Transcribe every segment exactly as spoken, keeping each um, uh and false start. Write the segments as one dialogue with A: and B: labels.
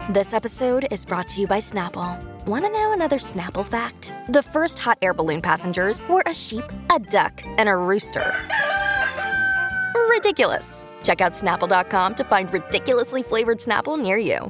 A: This episode is brought to you by Snapple. Want to know another Snapple fact? The first hot air balloon passengers were a sheep, a duck, and a rooster. Ridiculous. Check out Snapple dot com to find ridiculously flavored Snapple near you.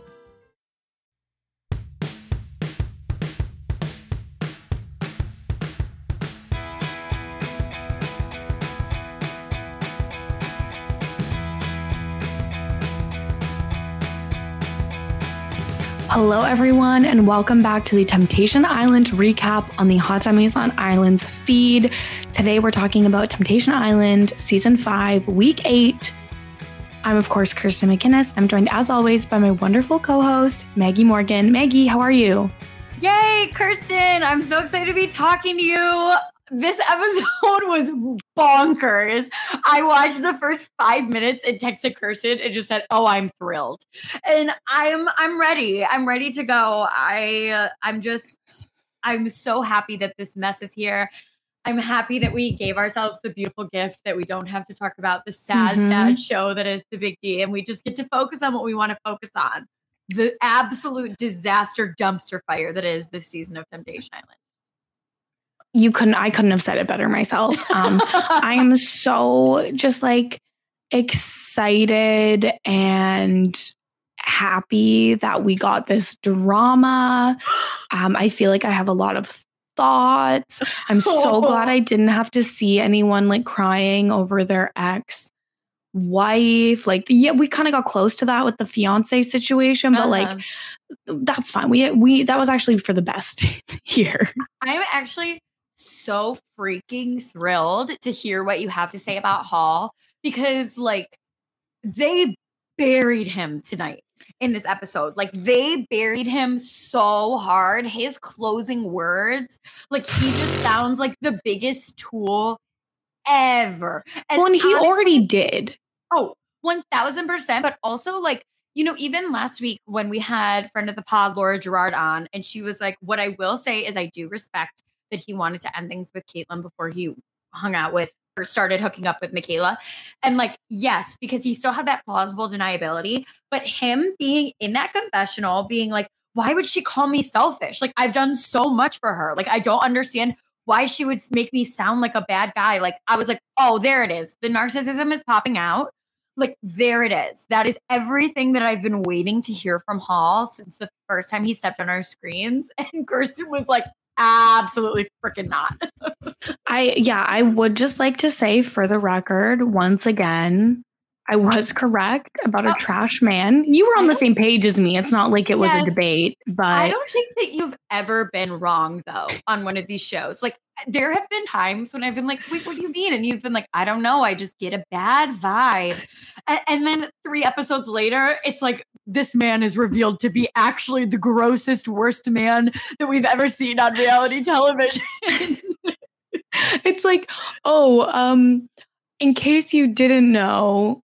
B: Hello, everyone, and welcome back to the Temptation Island recap on the Hot Tummies on Islands feed. Today, we're talking about Temptation Island Season five, Week eight. I'm, of course, Kirsten McInnes. I'm joined, as always, by my wonderful co-host, Maggie Morgan. Maggie, how are you?
C: Yay, Kirsten! I'm so excited to be talking to you. This episode was bonkers. I watched the first five minutes and texted Kirsten and just said, "Oh, I'm thrilled," and I'm I'm ready. I'm ready to go. I uh, I'm just I'm so happy that this mess is here. I'm happy that we gave ourselves the beautiful gift that we don't have to talk about the sad, mm-hmm. sad show that is the Big D, and we just get to focus on what we want to focus on. The absolute disaster dumpster fire that is this season of Temptation Island.
B: You couldn't, I couldn't have said it better myself. Um, I am so just like excited and happy that we got this drama. Um, I feel like I have a lot of thoughts. I'm so glad I didn't have to see anyone like crying over their ex wife. Like, yeah, we kind of got close to that with the fiance situation, but uh-huh. like, that's fine. We, we, that was actually for the best here.
C: I'm actually so freaking thrilled to hear what you have to say about Hall, because like they buried him tonight in this episode. Like they buried him so hard. His closing words, like he just sounds like the biggest tool ever.
B: And well, and he honestly, already did.
C: Oh, one thousand percent. But also like, you know, even last week when we had friend of the pod, Laura Gerard, on, and she was like, what I will say is I do respect that he wanted to end things with Caitlyn before he hung out with or started hooking up with Michaela. And like, yes, because he still had that plausible deniability, but him being in that confessional, being like, why would she call me selfish? Like, I've done so much for her. Like, I don't understand why she would make me sound like a bad guy. Like, I was like, oh, there it is. The narcissism is popping out. Like, there it is. That is everything that I've been waiting to hear from Hall since the first time he stepped on our screens. And Kirsten was like, absolutely freaking not.
B: I, yeah, I would just like to say for the record, once again, I was correct about a oh. trash man. You were on the same page as me. It's not like it was yes. a debate, but
C: I don't think that you've ever been wrong though on one of these shows. Like there have been times when I've been like, wait, what do you mean? And you've been like, I don't know. I just get a bad vibe. And, and then three episodes later, it's like, this man is revealed to be actually the grossest, worst man that we've ever seen on reality television.
B: It's like, oh, um, in case you didn't know,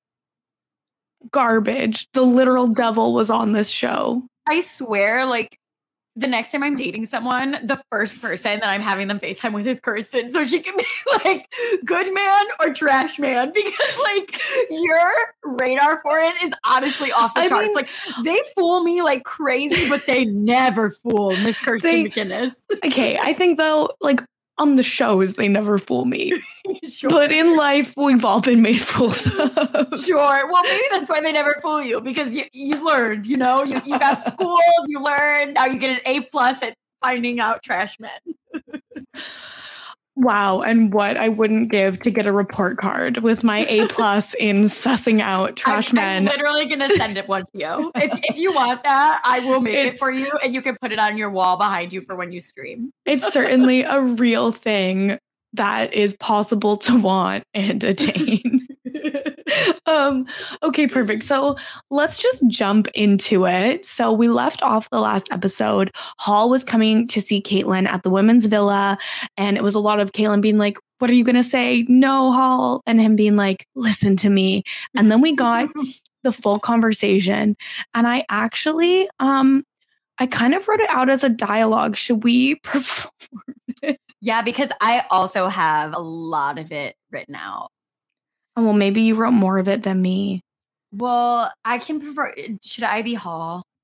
B: garbage. The literal devil was on this show.
C: I swear, like, the next time I'm dating someone, the first person that I'm having them FaceTime with is Kirsten. So she can be like, good man or trash man. Because like your radar for it is honestly off the I charts. Mean, like they fool me like crazy, but they never fool Miss Kirsten they, McInnes.
B: Okay, I think though, like on the shows, they never fool me. Sure. But in life, we've all been made fools of.
C: Sure. Well, maybe that's why they never fool you, because you, you learned, you know, you, you got schooled, you learned, now you get an A plus at finding out trash men.
B: Wow. And what I wouldn't give to get a report card with my A plus in sussing out trash
C: I'm,
B: men.
C: I'm literally going to send it one to you. If, if you want that, I will make it's, it for you, and you can put it on your wall behind you for when you stream.
B: It's certainly a real thing that is possible to want and attain. um, okay, perfect. So let's just jump into it. So we left off the last episode. Hall was coming to see Caitlyn at the women's villa. And it was a lot of Caitlyn being like, what are you going to say? No, Hall. And him being like, listen to me. And then we got the full conversation. And I actually, um, I kind of wrote it out as a dialogue. Should we perform it?
C: Yeah, because I also have a lot of it written out.
B: Oh, well, maybe you wrote more of it than me.
C: Well, I can prefer. Should I be Hall?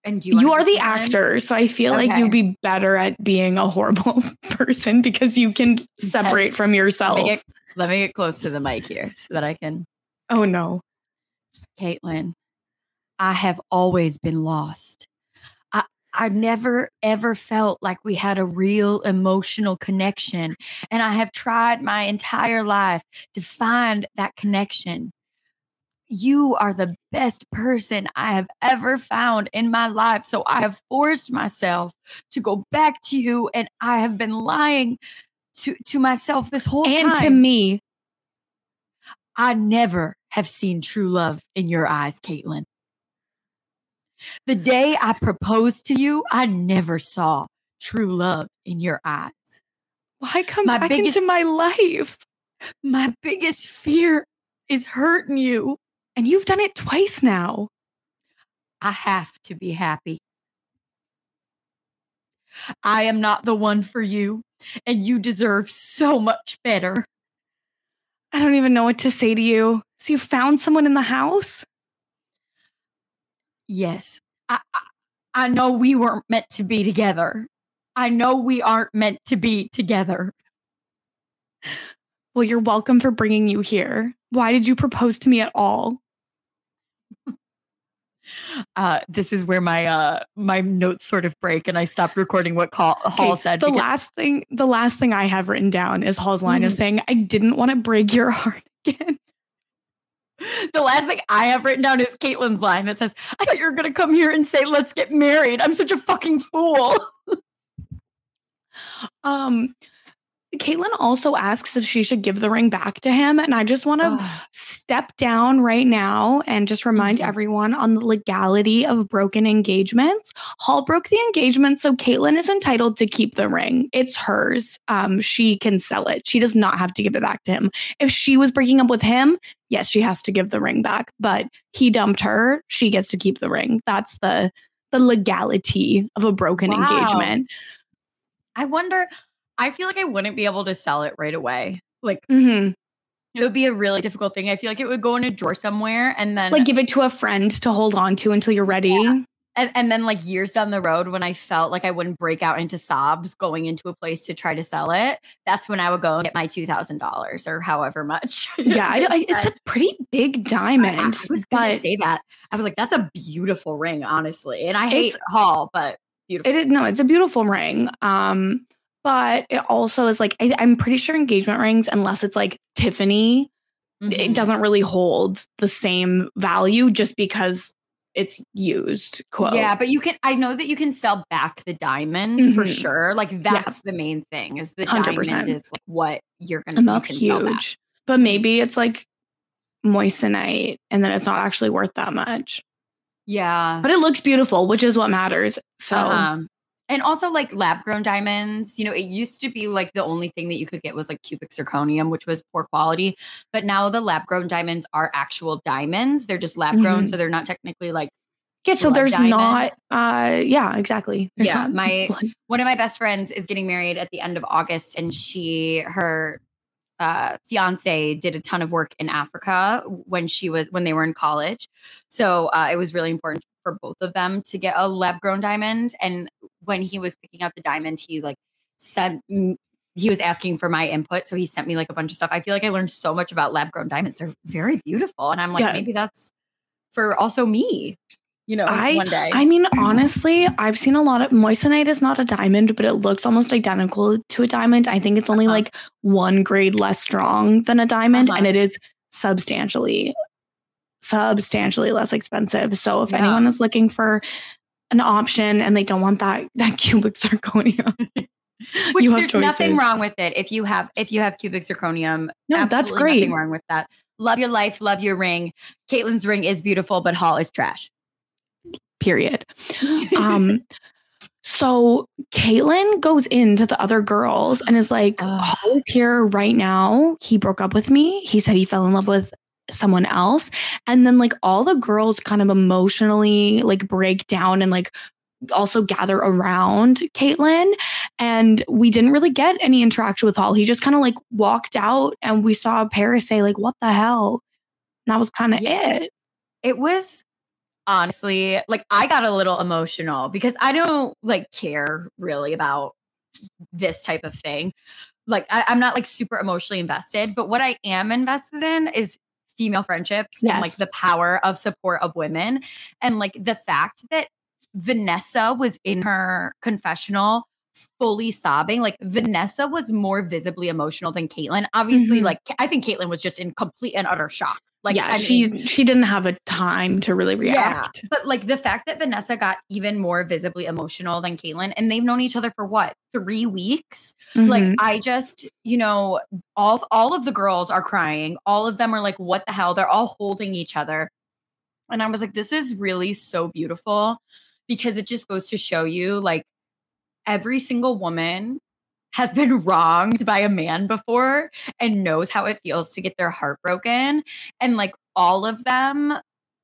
C: And do you,
B: You
C: wanna
B: are
C: be
B: the
C: Caitlyn?
B: actor, so I feel like
C: Okay.
B: you'd be better at being a horrible person because you can separate from
C: Let
B: yourself.
C: me, get, let me get close to the mic here so that I can.
B: Oh, no.
C: Caitlyn, I have always been lost. I, I never, ever felt like we had a real emotional connection. And I have tried my entire life to find that connection. You are the best person I have ever found in my life. So I have forced myself to go back to you, and I have been lying to, to myself this whole
B: And
C: time.
B: to me.
C: I never have seen true love in your eyes, Caitlyn. The day I proposed to you, I never saw true love in your eyes.
B: Why come
C: My
B: back
C: biggest-
B: into my life?
C: My biggest fear is hurting you.
B: And you've done it twice now.
C: I have to be happy. I am not the one for you, and you deserve so much better.
B: I don't even know what to say to you. So you found someone in the house?
C: Yes, I, I, I know we weren't meant to be together. I know we aren't meant to be together.
B: Well, you're welcome for bringing you here. Why did you propose to me at all?
C: Uh, this is where my uh, my notes sort of break, and I stopped recording what call, Hall
B: Okay,
C: said.
B: The
C: because-
B: last thing, the last thing I have written down is Hall's line of
C: Mhm.
B: saying, "I didn't want to break your heart again."
C: The last thing I have written down is Caitlyn's line that says, I thought you were going to come here and say, let's get married. I'm such a fucking fool.
B: Um, Caitlyn also asks if she should give the ring back to him. And I just want to step down right now and just remind
C: Mhm.
B: everyone on the legality of broken engagements. Hall broke the engagement, so Caitlyn is entitled to keep the ring. It's hers. Um, she can sell it. She does not have to give it back to him. If she was breaking up with him, yes, she has to give the ring back. But he dumped her. She gets to keep the ring. That's the the legality of a broken
C: Wow.
B: engagement.
C: I wonder, I feel like I wouldn't be able to sell it right away. Like,
B: Mm-hmm.
C: it would be a really difficult thing. I feel like it would go in a drawer somewhere and then
B: Like give it to a friend to hold on to until you're ready.
C: Yeah. And, and then like years down the road when I felt like I wouldn't break out into sobs going into a place to try to sell it, that's when I would go and get my two thousand dollars or however much.
B: Yeah, I, I, it's a pretty big diamond.
C: I, I was going to
B: but
C: say that. I was like, that's a beautiful ring, honestly. And I hate
B: It's-
C: Hall, but beautiful.
B: it is, no, it's a beautiful ring. Um, but it also is like, I, I'm pretty sure engagement rings, unless it's like Tiffany,
C: Mhm.
B: it doesn't really hold the same value just because it's used. Quote.
C: Yeah, but you can, I know that you can sell back the diamond for
B: Mhm.
C: sure. Like that's the main thing is the
B: one hundred percent.
C: diamond is like what you're going
B: And
C: to
B: that's huge. But maybe it's like moissanite and then it's not actually worth that much.
C: Yeah.
B: But it looks beautiful, which is what matters. So
C: Um, and also like lab grown diamonds, you know, it used to be like the only thing that you could get was like cubic zirconium, which was poor quality. But now the lab grown diamonds are actual diamonds. They're just lab grown.
B: Mhm.
C: So they're not technically like,
B: yeah, so
C: blood
B: there's
C: diamonds.
B: not uh yeah, exactly. There's
C: Yeah,
B: not
C: my-
B: blood.
C: one of my best friends is getting married at the end of August, and she, her uh, fiance did a ton of work in Africa when she was, when they were in college. So uh, it was really important for both of them to get a lab grown diamond. And when he was picking out the diamond, he like said, mm, he was asking for my input. So he sent me like a bunch of stuff. I feel like I learned so much about lab grown diamonds. They're very beautiful. And I'm like,
B: Yeah.
C: maybe that's for also me, you know,
B: I-
C: one day.
B: I mean, honestly, I've seen a lot of moissanite is not a diamond, but it looks almost identical to a diamond. I think it's only
C: Uh-huh.
B: like one grade less strong than a diamond,
C: Uh-huh.
B: and it is substantially, substantially less expensive. So if
C: Yeah.
B: anyone is looking for an option and they don't want that that cubic zirconia,
C: Which
B: you have
C: there's nothing
B: choices.
C: wrong with it. If you have if you have cubic zirconium,
B: No, that's
C: absolutely
B: great.
C: Nothing wrong with that. Love your life, love your ring. Caitlin's ring is beautiful, but Hall is trash.
B: Period. Um, so Caitlyn goes into the other girls and is like,
C: Ugh.
B: Hall is here right now. He broke up with me. He said he fell in love with someone else. And then like all the girls kind of emotionally like break down and like also gather around Caitlyn. And we didn't really get any interaction with Hall. He just kind of like walked out and we saw Paris say like, what the hell? And that was kind of
C: Yeah.
B: it.
C: It was honestly, like I got a little emotional because I don't like care really about this type of thing. Like I, I'm not like super emotionally invested, but what I am invested in is female friendships
B: Yes.
C: and like the power of support of women. And like the fact that Vanessa was in her confessional fully sobbing. Like Vanessa was more visibly emotional than Caitlyn. Obviously,
B: Mhm.
C: like I think Caitlyn was just in complete and utter shock. Like
B: yeah,
C: I
B: she
C: mean,
B: she didn't have a time to really react.
C: yeah, but like the fact that Vanessa got even more visibly emotional than Caitlyn, and they've known each other for what, three weeks? Like
B: Mhm.
C: I just, you know, all all of the girls are crying. All of them are like, what the hell? They're all holding each other. And I was like, this is really so beautiful because it just goes to show you like every single woman has been wronged by a man before and knows how it feels to get their heart broken. And like all of them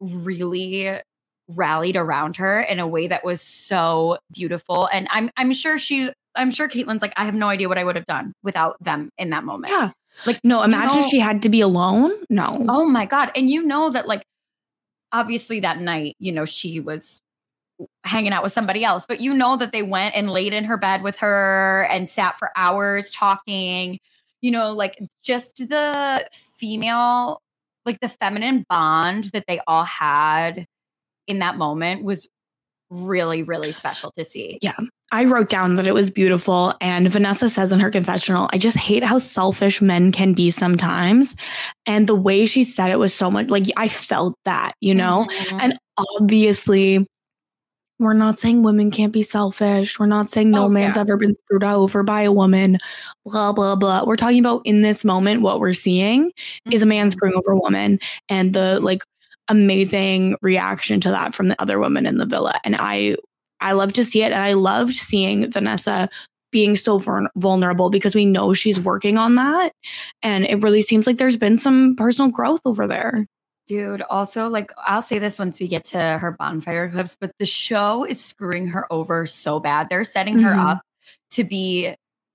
C: really rallied around her in a way that was so beautiful. And I'm I'm sure she's I'm sure Caitlyn's like, I have no idea what I would have done without them in that moment.
B: Yeah.
C: Like
B: No, imagine
C: you know,
B: she had to be alone. No.
C: oh my God. And you know that like obviously that night, you know, she was hanging out with somebody else, but you know that they went and laid in her bed with her and sat for hours talking, you know, like just the female, like the feminine bond that they all had in that moment was really, really special to see.
B: Yeah. I wrote down that it was beautiful. And Vanessa says in her confessional, I just hate how selfish men can be sometimes. And the way she said it was so much like I felt that, you know,
C: Mhm.
B: and obviously, we're not saying women can't be selfish. We're not saying no
C: Oh,
B: man's
C: yeah.
B: ever been screwed over by a woman, blah, blah, blah. We're talking about in this moment, what we're seeing is a man
C: Mhm.
B: screwing over a woman and the like amazing reaction to that from the other women in the villa. And I, I love to see it. And I loved seeing Vanessa being so vul- vulnerable because we know she's working on that. And it really seems like there's been some personal growth over there.
C: Dude, also, like, I'll say this once we get to her bonfire clips, but the show is screwing her over so bad. They're setting her
B: Mhm.
C: up to be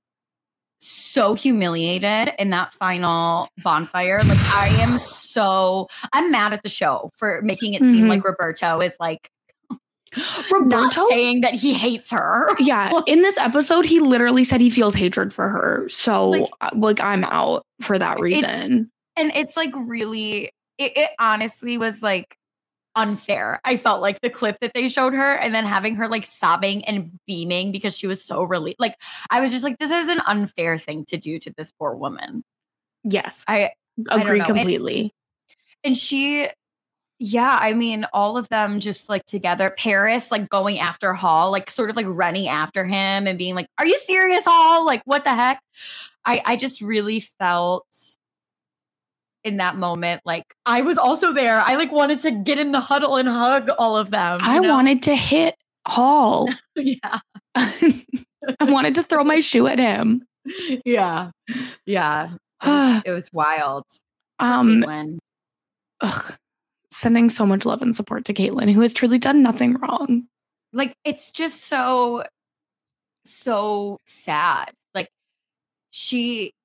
C: so humiliated in that final bonfire. Like, I am so, I'm mad at the show for making it seem
B: Mhm.
C: like Roberto is like,
B: Roberto
C: not saying that he hates her.
B: Yeah, in this episode, he literally said he feels hatred for her. So,
C: Like-
B: uh, like, I'm out for that reason.
C: And it's like really, it, it honestly was like unfair. I felt like the clip that they showed her and then having her like sobbing and beaming because she was so relieved. Like, I was just like, this is an unfair thing to do to this poor woman.
B: Yes,
C: I I don't
B: agree
C: know. And-
B: completely.
C: And she, yeah, I mean, all of them just like together. Paris, like going after Hall, like sort of like running after him and being like, are you serious, Hall? Like, what the heck? I, I just really felt in that moment, like I was also there. I like wanted to get in the huddle and hug all of them. you
B: I
C: know?
B: wanted to hit Hall.
C: yeah.
B: I wanted to throw my shoe at him.
C: Yeah. Yeah. It was, it was wild. For
B: Um,
C: Caitlyn.
B: ugh, sending so much love and support to Caitlyn, who has truly done nothing wrong.
C: Like, it's just so, so sad. Like, she,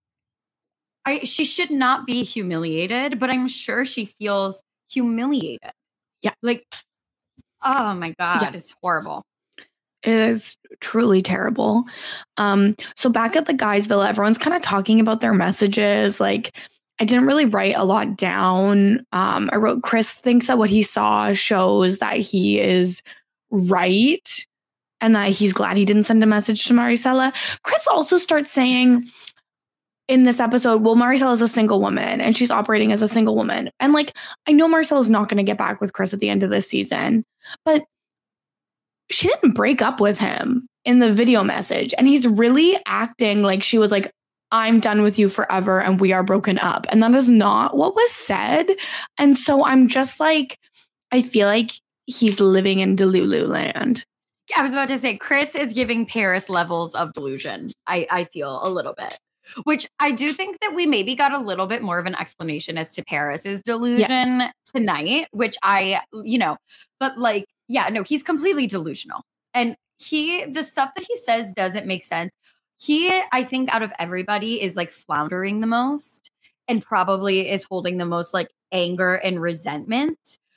C: I, she should not be humiliated, but I'm sure she feels humiliated.
B: Yeah.
C: Like, oh my God,
B: Yeah.
C: it's horrible.
B: It is truly terrible. Um, so back at the guys' villa, everyone's kind of talking about their messages. Like, I didn't really write a lot down. Um, I wrote Chris thinks that what he saw shows that he is right and that he's glad he didn't send a message to Maricela. Chris also starts saying in this episode, well, Maricela is a single woman and she's operating as a single woman. And like, I know Maricela's not going to get back with Chris at the end of this season, but she didn't break up with him in the video message. And he's really acting like she was like, I'm done with you forever and we are broken up. And that is not what was said. And so I'm just like, I feel like he's living in Delulu land.
C: I was about to say, Chris is giving Paris levels of delusion. I, I feel a little bit, which I do think that we maybe got a little bit more of an explanation as to Paris's delusion
B: Yes.
C: tonight, which I, you know, but like, yeah, no, he's completely delusional. And he, the stuff that he says doesn't make sense. He, I think out of everybody is like floundering the most and probably is holding the most like anger and resentment.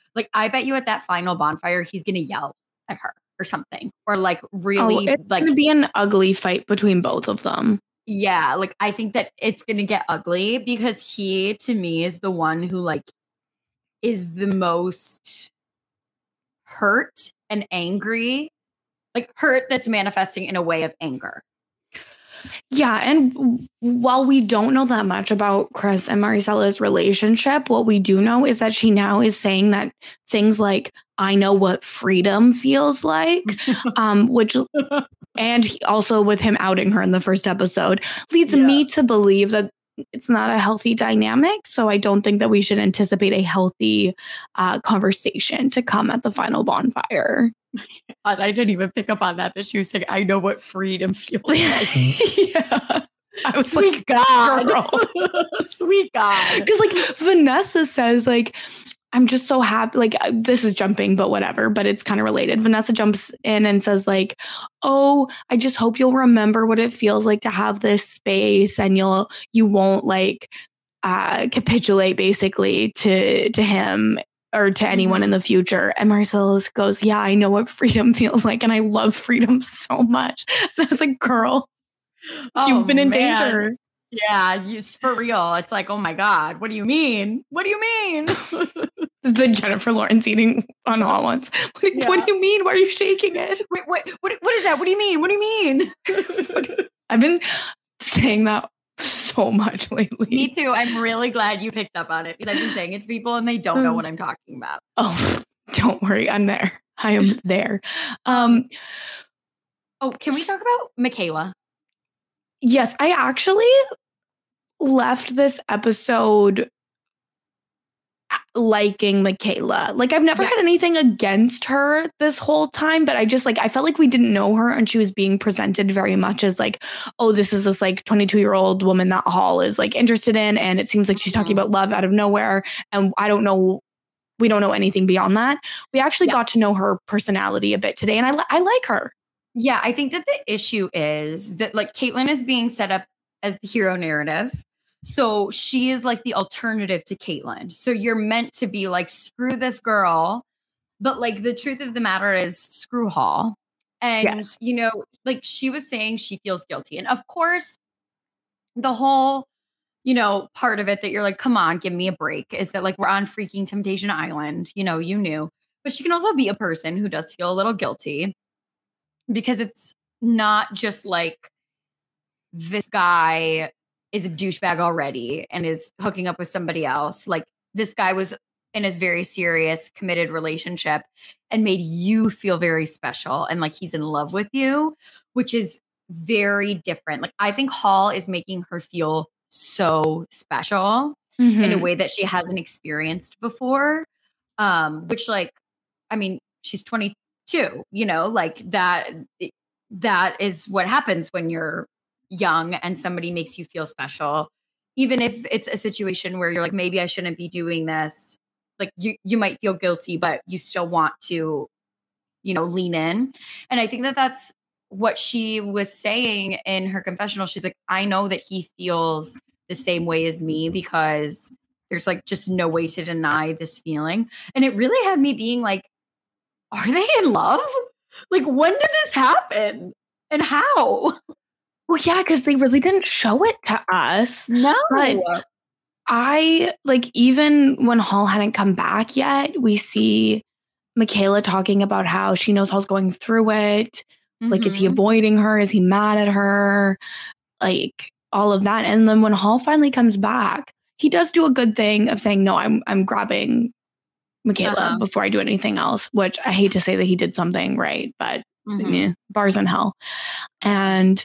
C: Like, I bet you at that final bonfire, he's going to yell at her or something. Or like really
B: oh, it's
C: like
B: going to be an ugly fight between both of them.
C: Yeah. Like, I think that it's going to get ugly because he, to me, is the one who like is the most hurt and angry. Like hurt that's manifesting in a way of anger.
B: Yeah, and while we don't know that much about Chris and Maricella's relationship, what we do know is that she now is saying that things like, I know what freedom feels like, um, which, and he, also with him outing her in the first episode, leads yeah. me to believe that it's not a healthy dynamic. So I don't think that we should anticipate a healthy uh, conversation to come at the final bonfire.
C: God, I didn't even pick up on that, that she was saying, I know what freedom feels like.
B: yeah.
C: I was Sweet like, God. Sweet God.
B: Because like Vanessa says, like, I'm just so happy. Like, this is jumping, but whatever. But it's kind of related. Vanessa jumps in and says, like, oh, I just hope you'll remember what it feels like to have this space, and you'll you won't like uh, capitulate basically to to him or to anyone mm-hmm. in the future. And Marcella goes, yeah, I know what freedom feels like, and I love freedom so much. And I was like, girl, oh, you've been in man. danger.
C: Yeah, you, for real. It's like, oh my God, what do you mean? What do you mean?
B: The Jennifer Lawrence eating on all ones. What, yeah. what do you mean? Why are you shaking it?
C: Wait, what, what, what is that? What do you mean? What do you mean?
B: I've been saying that so much lately.
C: Me too. I'm really glad you picked up on it because I've been saying it to people and they don't know what I'm talking about.
B: Oh, don't worry. I'm there. I am there. Um,
C: oh, can we talk about Michaela?
B: Yes, I actually left this episode liking Michaela. Like, I've never yeah. had anything against her this whole time, but I just like, I felt like we didn't know her and she was being presented very much as like, oh, this is this like twenty-two year old woman that Hall is like interested in. And it seems like she's talking about love out of nowhere. And I don't know, we don't know anything beyond that. We actually yeah. got to know her personality a bit today. And I, I like her.
C: Yeah, I think that the issue is that like Caitlyn is being set up as the hero narrative. So she is like the alternative to Caitlyn. So you're meant to be like, screw this girl. But like the truth of the matter is screw Hall. And, yes. you know, like she was saying she feels guilty. And of course, the whole, you know, part of it that you're like, come on, give me a break is that like we're on freaking Temptation Island. You know, you knew. But she can also be a person who does feel a little guilty. Because it's not just like this guy is a douchebag already and is hooking up with somebody else. Like this guy was in a very serious, committed relationship and made you feel very special and like he's in love with you, which is very different. Like I think Hall is making her feel so special mm-hmm. in a way that she hasn't experienced before. Um, which like, I mean, she's twenty. Too, you know, like that, that is what happens when you're young and somebody makes you feel special, even if it's a situation where you're like, maybe I shouldn't be doing this. Like you, you might feel guilty, but you still want to, you know, lean in. And I think that that's what she was saying in her confessional. She's like, I know that he feels the same way as me because there's like just no way to deny this feeling. And it really had me being like, are they in love? Like, when did this happen? And how?
B: Well, yeah, because they really didn't show it to us.
C: No.
B: But I, like, even when Hall hadn't come back yet, we see Michaela talking about how she knows Hall's going through it. Mm-hmm. Like, is he avoiding her? Is he mad at her? Like, all of that. And then when Hall finally comes back, he does do a good thing of saying, no, I'm I'm grabbing Michaela uh-huh. before I do anything else, which I hate to say that he did something right, but mm-hmm. yeah, bars in hell. And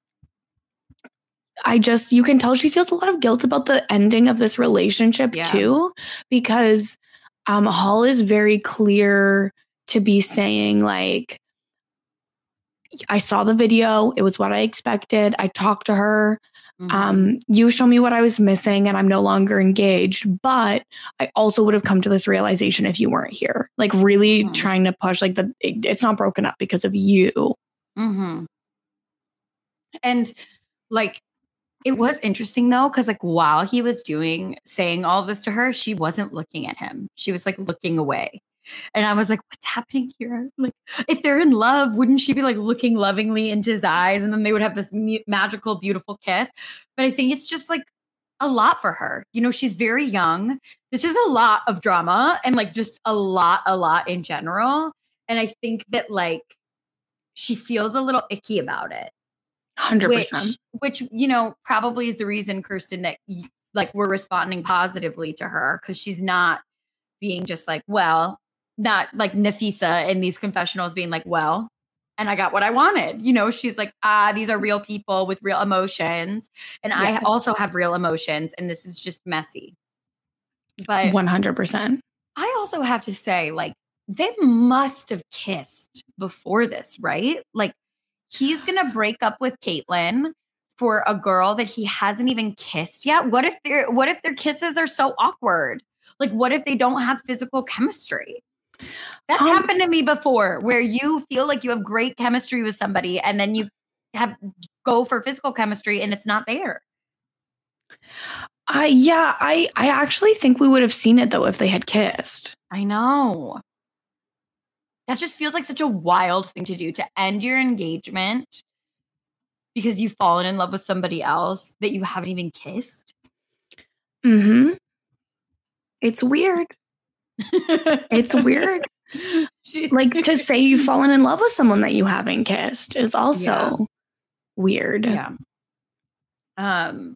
B: I just, you can tell she feels a lot of guilt about the ending of this relationship yeah. too, because um, Hall is very clear to be saying like, I saw the video. It was what I expected. I talked to her. Mm-hmm. Um, you show me what I was missing and I'm no longer engaged, but I also would have come to this realization if you weren't here, like really mm-hmm. trying to push like the, it, it's not broken up because of you.
C: Mm-hmm. And like, It was interesting though, because like while he was doing saying all this to her, she wasn't looking at him. She was like looking away. And I was like, what's happening here? Like, if they're in love, wouldn't she be like looking lovingly into his eyes and then they would have this mu- magical, beautiful kiss? But I think it's just like a lot for her. You know, she's very young. This is a lot of drama and like just a lot, a lot in general. And I think that like she feels a little icky about it.
B: one hundred percent.
C: Which, which, you know, probably is the reason, Kirsten, that like we're responding positively to her because she's not being just like, well, not like Nafisa in these confessionals being like, well, and I got what I wanted. You know, she's like, ah, these are real people with real emotions. And yes. I also have real emotions and this is just messy. But
B: one hundred percent.
C: I also have to say, like, they must have kissed before this, right? Like, he's going to break up with Caitlyn for a girl that he hasn't even kissed yet. What if their what if their kisses are so awkward? Like, what if they don't have physical chemistry? That's um, happened to me before, where you feel like you have great chemistry with somebody and then you have go for physical chemistry and it's not there.
B: I yeah, I I actually think we would have seen it though if they had kissed.
C: I know. That just feels like such a wild thing to do, to end your engagement because you've fallen in love with somebody else that you haven't even kissed.
B: Mm-hmm. It's weird. It's weird. Like to say you've fallen in love with someone that you haven't kissed is also yeah. weird.
C: Yeah. Um.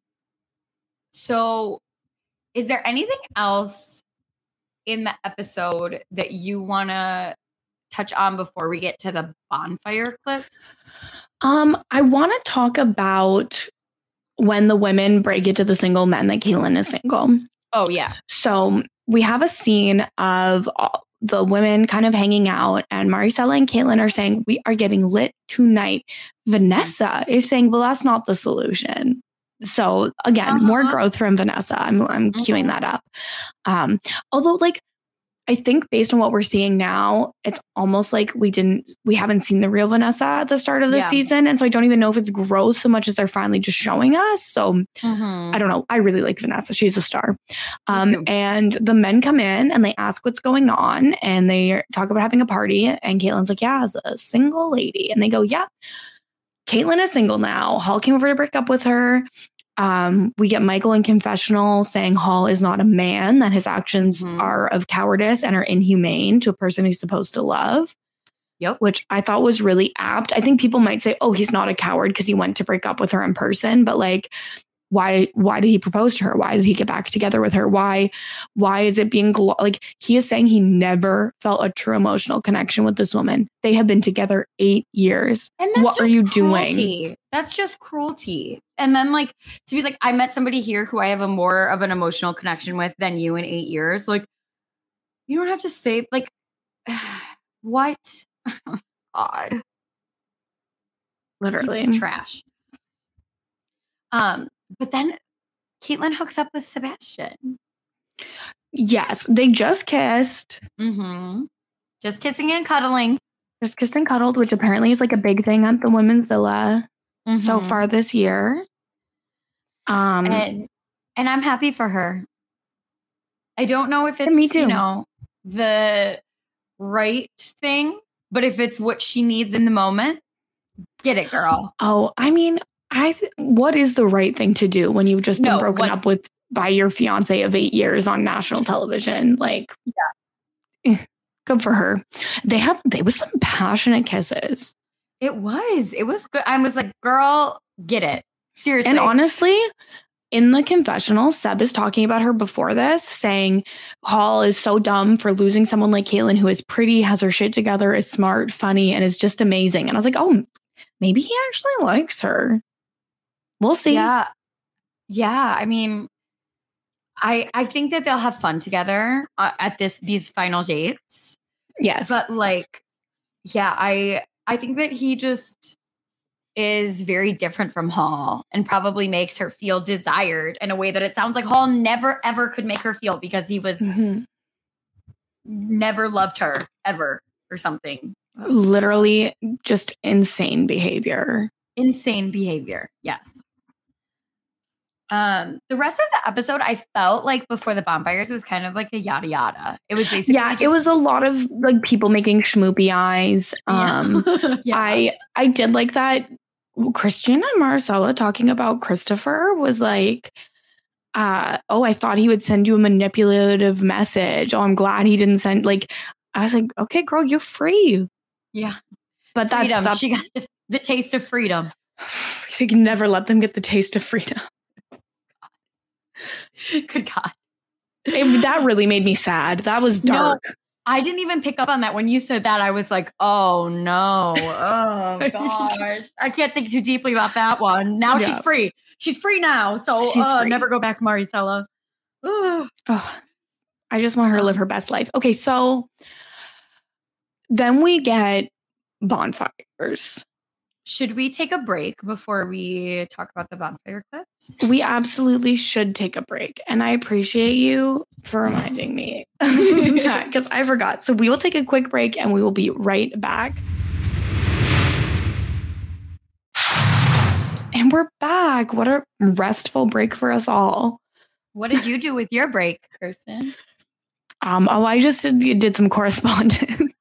C: So, is there anything else in the episode that you want to touch on before we get to the bonfire clips?
B: Um, I want to talk about when the women break it to the single men that Caitlyn is single.
C: Oh, yeah.
B: So we have a scene of all the women kind of hanging out and Maricela and Caitlyn are saying, we are getting lit tonight. Vanessa is saying, well, that's not the solution. So again, uh-huh. more growth from Vanessa. I'm I'm mm-hmm. queuing that up. Um, although like, I think based on what we're seeing now, it's almost like we didn't, we haven't seen the real Vanessa at the start of the yeah. season. And so I don't even know if it's growth so much as they're finally just showing us. So mm-hmm. I don't know. I really like Vanessa. She's a star. Um, and the men come in and they ask what's going on and they talk about having a party. And Caitlyn's like, yeah, as a single lady. And they go, yeah, Caitlyn is single now. Hall came over to break up with her. Um, we get Michael in confessional saying Hall is not a man, that his actions mm-hmm. are of cowardice and are inhumane to a person he's supposed to love.
C: Yep.
B: Which I thought was really apt. I think people might say, oh, he's not a coward because he went to break up with her in person. But like, why, why did he propose to her? Why did he get back together with her? Why, why is it being glo- like he is saying he never felt a true emotional connection with this woman. They have been together eight years. And that's what are you cruelty. doing?
C: That's just cruelty. And then like to be like, I met somebody here who I have a more of an emotional connection with than you in eight years. Like, you don't have to say like, what? God.
B: Literally.
C: Piece of trash. Um, but then Caitlyn hooks up with Sebastian.
B: Yes, they just kissed.
C: Mm-hmm. Just kissing and cuddling.
B: Just kissed and cuddled, which apparently is like a big thing at the women's villa mm-hmm. so far this year. Um,
C: and and I'm happy for her. I don't know if it's
B: me too.
C: you know the right thing, but if it's what she needs in the moment, get it, girl.
B: Oh, I mean. I th- what is the right thing to do when you've just been no, broken what, up with by your fiance of eight years on national television? Like, yeah, eh, good for her. They had they was some passionate kisses.
C: It was. It was good. I was like, girl, get it. Seriously.
B: And honestly, in the confessional, Seb is talking about her before this, saying Hall is so dumb for losing someone like Caitlyn, who is pretty, has her shit together, is smart, funny, and is just amazing. And I was like, oh, maybe he actually likes her. We'll see.
C: Yeah. Yeah. I mean, I I think that they'll have fun together uh, at this these final dates.
B: Yes.
C: But like, yeah, I I think that he just is very different from Hall and probably makes her feel desired in a way that it sounds like Hall never, ever could make her feel because he was mm-hmm. never loved her ever or something.
B: Literally just insane behavior.
C: Insane behavior. Yes. Um, the rest of the episode, I felt like before the bonfires was kind of like a yada yada. It was basically
B: yeah,
C: just,
B: it was a lot of like people making schmoopy eyes. Um,
C: yeah. yeah.
B: I I did like that. Christian and Marcella talking about Christopher was like, uh, oh, I thought he would send you a manipulative message. Oh, I'm glad he didn't send. Like, I was like, okay, girl, you're free.
C: Yeah,
B: but that's,
C: freedom.
B: that's
C: She got the, the taste of freedom.
B: You can never let them get the taste of freedom.
C: Good God.
B: It, that really made me sad. That was dark.
C: No, I didn't even pick up on that. When you said that, I was like, oh no. Oh gosh. I can't think too deeply about that one. Now yeah. she's free. She's free now. So she's uh, free. Never go back, Maricela.
B: Oh, I just want her to live her best life. Okay, so then we get bonfires.
C: Should we take a break before we talk about the bonfire clips?
B: We absolutely should take a break. And I appreciate you for reminding me. Yeah, because I forgot. So we will take a quick break and we will be right back. And we're back. What a restful break for us all.
C: What did you do with your break, Kirsten?
B: Um, oh, I just did, did some correspondence.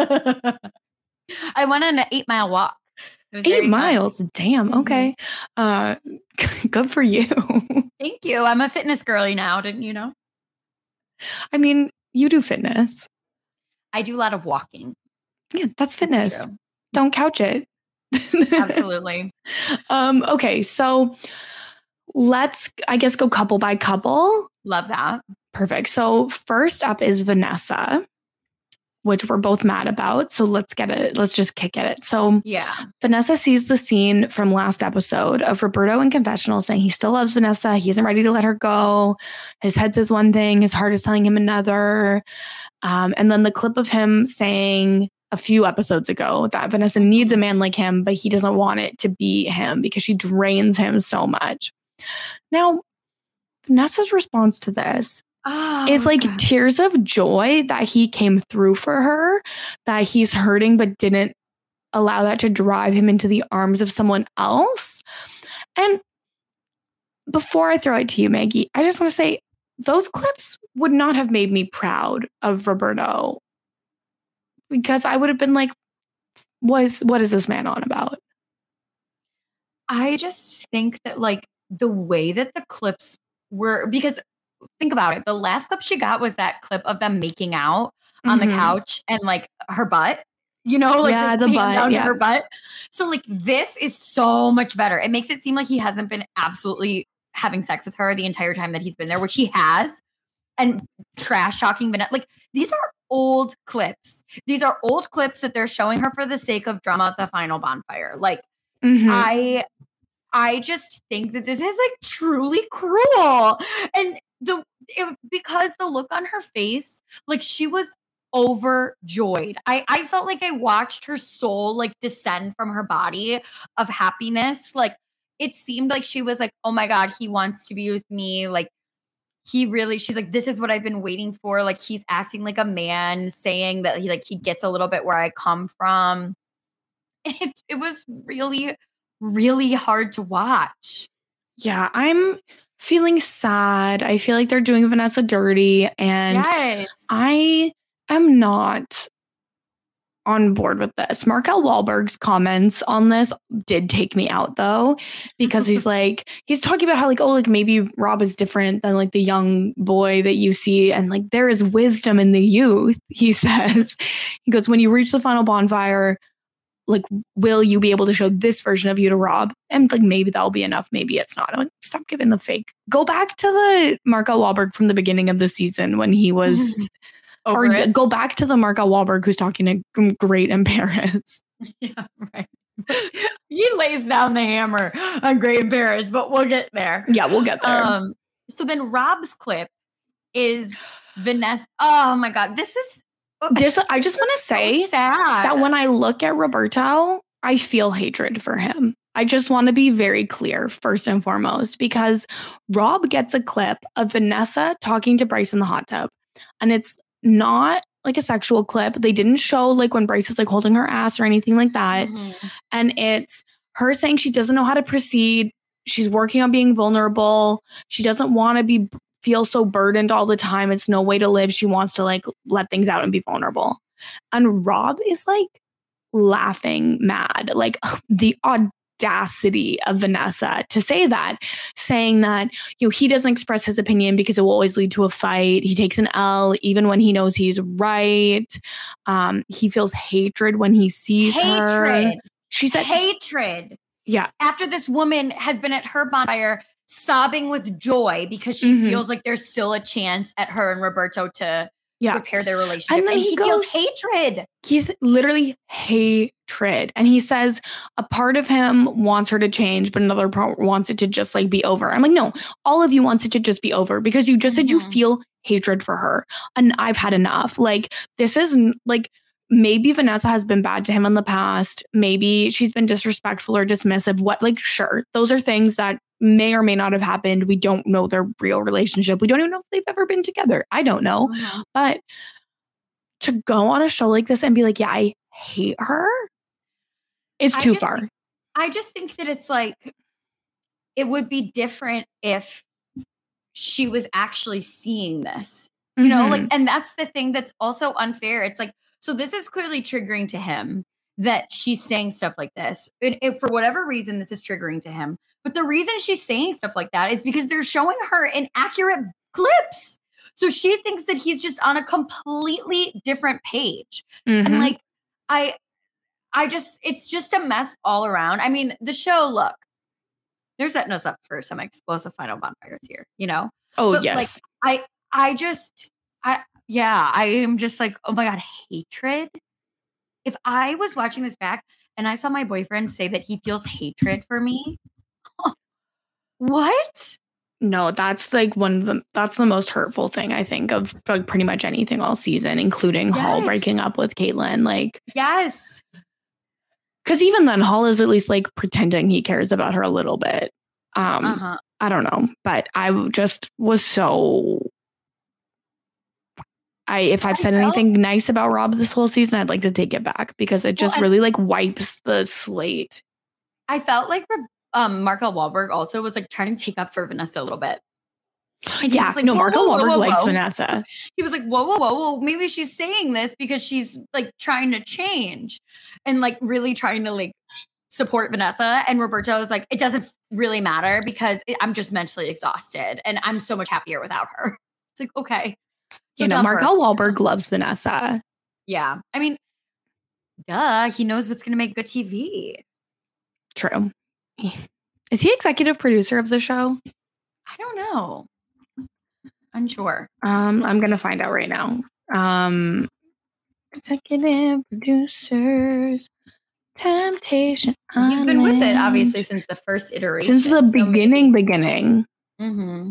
C: I went on an eight mile walk.
B: Eight miles. Fun. Damn. Mm-hmm. Okay. Uh, good for you.
C: Thank you. I'm a fitness girly now. Didn't you know?
B: I mean, you do fitness.
C: I do a lot of walking.
B: Yeah, that's fitness. That's Don't couch it.
C: Absolutely.
B: um, okay. So let's, I guess, go couple by couple.
C: Love that.
B: Perfect. So first up is Vanessa, which we're both mad about. So let's get it. Let's just kick at it. So
C: yeah,
B: Vanessa sees the scene from last episode of Roberto in confessional saying he still loves Vanessa. He isn't ready to let her go. His head says one thing. His heart is telling him another. Um, and then the clip of him saying a few episodes ago that Vanessa needs a man like him, but he doesn't want it to be him because she drains him so much. Now, Vanessa's response to this Oh, is like God. tears of joy that he came through for her, that he's hurting but didn't allow that to drive him into the arms of someone else. And before I throw it to you, Maggie, I just want to say those clips would not have made me proud of Roberto, because I would have been like, what is, what is this man on about?
C: I just think that like the way that the clips were, because think about it. The last clip she got was that clip of them making out on mm-hmm. the couch and like her butt, you know, like
B: yeah, the butt,
C: down
B: yeah.
C: to her butt. So like this is so much better. It makes it seem like he hasn't been absolutely having sex with her the entire time that he's been there, which he has, and trash talking. But like these are old clips. These are old clips that they're showing her for the sake of drama at the final bonfire. Like mm-hmm. I, I just think that this is like truly cruel. And the it, because the look on her face, like she was overjoyed. I, I felt like I watched her soul like descend from her body of happiness. Like it seemed like she was like, oh my God, he wants to be with me. Like he really, she's like, this is what I've been waiting for. Like he's acting like a man, saying that he like he gets a little bit where I come from. And it, it was really, really hard to watch.
B: Yeah, I'm feeling sad. I feel like they're doing Vanessa dirty, and
C: yes.
B: I am not on board with this. Markel Wahlberg's comments on this did take me out though, because he's like, he's talking about how like, oh, like maybe Rob is different than like the young boy that you see. And like, there is wisdom in the youth, he says. He goes, when you reach the final bonfire, like, will you be able to show this version of you to Rob? And like, maybe that'll be enough. Maybe it's not. I'm like, stop giving the fake. Go back to the Markel Wahlberg from the beginning of the season when he was, or it. Go back to the Markel Wahlberg who's talking to Great in Paris.
C: Yeah, right. He lays down the hammer on Great in Paris, but we'll get there.
B: Yeah, we'll get there.
C: Um, so then Rob's clip is Vanessa. Oh my God, this is.
B: This, I just want to say
C: so sad.
B: that when I look at Roberto, I feel hatred for him. I just want to be very clear, first and foremost, because Rob gets a clip of Vanessa talking to Bryce in the hot tub. And it's not like a sexual clip. They didn't show like when Bryce is like holding her ass or anything like that. Mm-hmm. And it's her saying she doesn't know how to proceed she's working on being vulnerable. She doesn't want to be feel so burdened all the time. It's no way to live. She wants to like let things out and be vulnerable. And Rob is like laughing mad, like the audacity of Vanessa to say that, saying that, you know, he doesn't express his opinion because it will always lead to a fight. He takes an L even when he knows he's right. Um, he feels hatred when he sees
C: hatred.
B: her. She said
C: hatred.
B: Yeah.
C: After this woman has been at her bonfire sobbing with joy because she mm-hmm. feels like there's still a chance at her and Roberto to yeah. repair their relationship.
B: And then
C: and
B: he,
C: he
B: goes,
C: feels hatred.
B: He's literally hatred. And he says a part of him wants her to change, but another part wants it to just like be over. I'm like, no, all of you wants it to just be over because you just mm-hmm. said you feel hatred for her. And I've had enough. Like, this is like, maybe Vanessa has been bad to him in the past. Maybe she's been disrespectful or dismissive. What, like, sure. Those are things that may or may not have happened. We don't know their real relationship. We don't even know if they've ever been together. I don't know. Mm-hmm. But to go on a show like this and be like, yeah, I hate her, it's too far.
C: Think, I just think that it's like, it would be different if she was actually seeing this, you mm-hmm. know, like, and that's the thing that's also unfair. It's like, so this is clearly triggering to him that she's saying stuff like this. And if for whatever reason, this is triggering to him. But the reason she's saying stuff like that is because they're showing her inaccurate clips. So she thinks that he's just on a completely different page. Mm-hmm. And like, I, I just, it's just a mess all around. I mean, the show, look, they're setting us up for some explosive final bonfires here, you know?
B: Oh,
C: but
B: yes.
C: Like, I, I just, I, yeah, I am just like, oh my God, hatred. If I was watching this back and I saw my boyfriend say that he feels hatred for me, what?
B: No, that's like one of the, that's the most hurtful thing I think of like pretty much anything all season, including yes. Hall breaking up with Caitlyn. Like,
C: yes.
B: Because even then, Hall is at least like pretending he cares about her a little bit. Um, uh-huh. I don't know, but I just was so. I if I've said anything nice about Rob this whole season, I'd like to take it back because it just well, really like wipes the slate.
C: I felt like um, Markel Wahlberg also was like trying to take up for Vanessa a little bit.
B: And yeah, like, no, Markel Wahlberg whoa, whoa, likes whoa. Vanessa.
C: He was like, whoa, whoa, whoa, whoa, maybe she's saying this because she's like trying to change and like really trying to like support Vanessa. And Roberto was like, it doesn't really matter because it, I'm just mentally exhausted and I'm so much happier without her. It's like, okay. So
B: you know, Markel Wahlberg loves Vanessa.
C: Yeah. I mean, duh, he knows what's going to make good T V.
B: True. Is he executive producer of the show?
C: I don't know. Unsure.
B: Um, I'm going to find out right now. Um, executive producers, Temptation
C: Island. He's been with it, obviously, since the first iteration.
B: Since the
C: so
B: beginning, maybe. beginning.
C: Mm-hmm.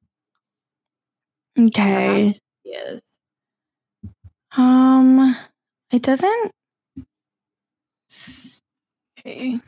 B: Okay.
C: Yes.
B: Um, it doesn't say.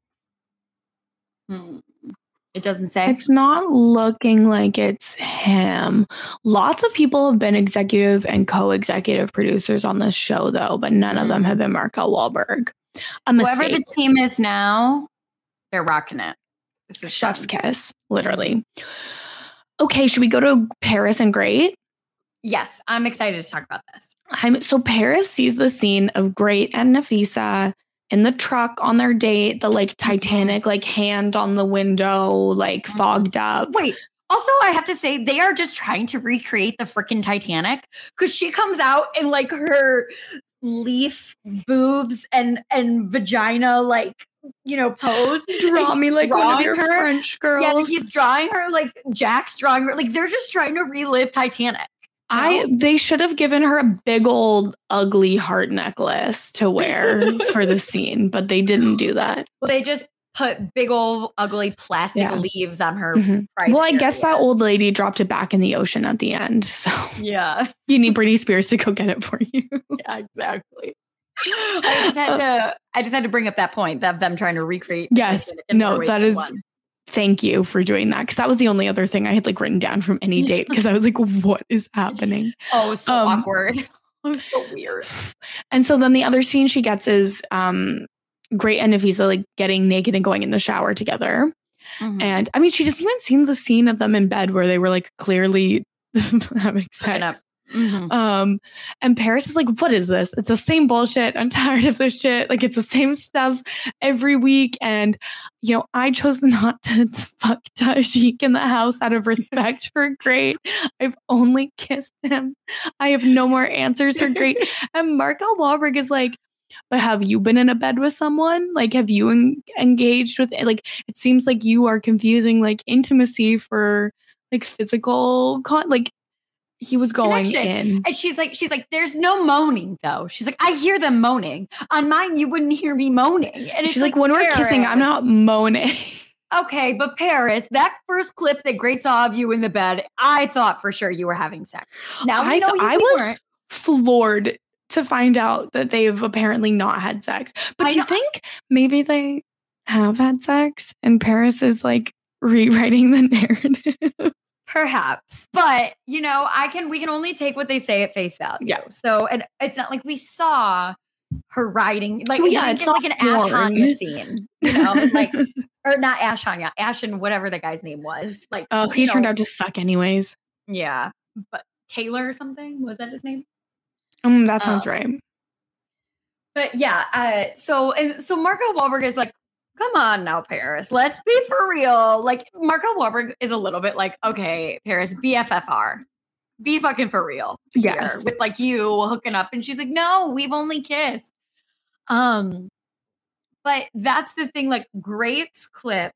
C: Hmm. It doesn't say.
B: It's not looking like it's him. Lots of people have been executive and co-executive producers on this show, though, but none mm. of them have been Markel Wahlberg. A
C: Whoever the team is now, they're rocking it.
B: This is chef's kiss, literally. Okay, should we go to Paris and Great?
C: Yes, I'm excited to talk about this.
B: I'm, so Paris sees the scene of Great and Nafisa in the truck on their date, the like Titanic, like hand on the window, like fogged up.
C: Wait, also I have to say they are just trying to recreate the freaking Titanic because she comes out in like her leaf boobs and and vagina like, you know, pose.
B: Draw me like one of your her. French girls.
C: Yeah, he's drawing her like Jack's drawing her. Like they're just trying to relive Titanic.
B: I they should have given her a big old ugly heart necklace to wear for the scene, but they didn't do that.
C: Well, they just put big old ugly plastic yeah. leaves on her.
B: Mm-hmm. Well, I guess that old lady dropped it back in the ocean at the end. So
C: yeah,
B: you need Britney Spears to go get it for you.
C: Yeah, exactly. I just had to. I just had to bring up that point that them trying to recreate.
B: Yes, no, that is. One. Thank you for doing that because that was the only other thing I had like written down from any date because I was like, what is happening?
C: Oh, it was so um, awkward. It was so weird.
B: And so then the other scene she gets is um, Great and Nafisa like getting naked and going in the shower together. Mm-hmm. And I mean, she doesn't even seen the scene of them in bed where they were like clearly having sex. Mm-hmm. Um, and Paris is like, what is this? It's the same bullshit. I'm tired of this shit. Like, it's the same stuff every week. And, you know, I chose not to fuck Tajik in the house out of respect for Great. I've only kissed him. I have no more answers for Great. And Mark L. Wahlberg is like, but have you been in a bed with someone? Like, have you en- engaged with, like, it seems like you are confusing like intimacy for like physical, con- like, he was going
C: Connection.
B: in.
C: And she's like, she's like, there's no moaning though. She's like, I hear them moaning. On mine, you wouldn't hear me moaning. And
B: she's like, like, when Paris, we're kissing, I'm not moaning.
C: Okay, but Paris, that first clip that Great saw of you in the bed, I thought for sure you were having sex. Now
B: I,
C: we know
B: th-
C: you
B: I was
C: weren't.
B: floored to find out that they've apparently not had sex. But do you think maybe they have had sex and Paris is like rewriting the narrative?
C: Perhaps, but you know, I can, we can only take what they say at face value.
B: Yeah.
C: So, and it's not like we saw her riding, like,
B: well, yeah, it's not
C: like an Ash Hanya scene, you know, like, or not Ash Hanya, Ash and whatever the guy's name was. Like,
B: oh, he
C: know,
B: turned out to suck anyways.
C: Yeah. But Taylor or something, was that his name?
B: Um, that sounds
C: um,
B: right.
C: But yeah, uh, so, and so Mark L. Wahlberg is like, come on now, Paris. Let's be for real. Like, Mark L. Wahlberg is a little bit like, okay, Paris, B F F R. Be fucking for real.
B: Yes.
C: Here, with like you hooking up. And she's like, no, we've only kissed. Um, But that's the thing. Like, Great's clip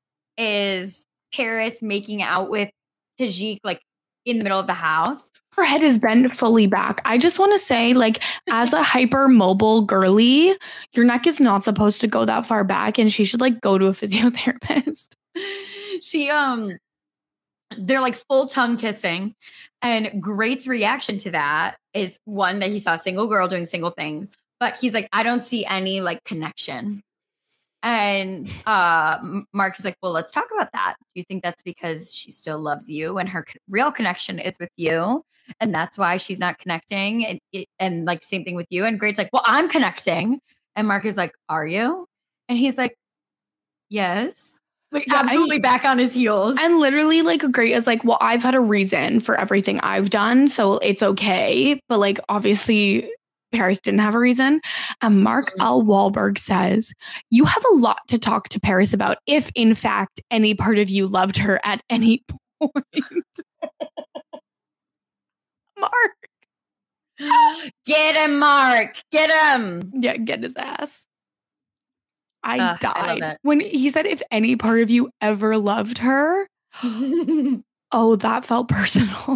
C: is Paris making out with Tajik, like, in the middle of the house.
B: Her head is bent fully back. I just want to say, like, as a hypermobile girly, your neck is not supposed to go that far back, and she should like go to a physiotherapist.
C: She um, they're like full tongue kissing, and Great's reaction to that is one that he saw a single girl doing single things, but he's like, I don't see any like connection. And uh, Mark is like, well, let's talk about that. Do you think that's because she still loves you and her real connection is with you? And that's why she's not connecting. And, it, and like, same thing with you. And Great's like, well, I'm connecting. And Mark is like, are you? And he's like, yes. Like, yeah, absolutely I, back on his heels.
B: And literally, like, Great is like, well, I've had a reason for everything I've done, so it's okay. But like, obviously, Paris didn't have a reason. And Mark mm-hmm. L. Wahlberg says, you have a lot to talk to Paris about if, in fact, any part of you loved her at any point. Mark.
C: Get him, Mark. Get him.
B: Yeah, get his ass. I
C: uh,
B: died
C: I
B: when he said, if any part of you ever loved her. Oh, that felt personal.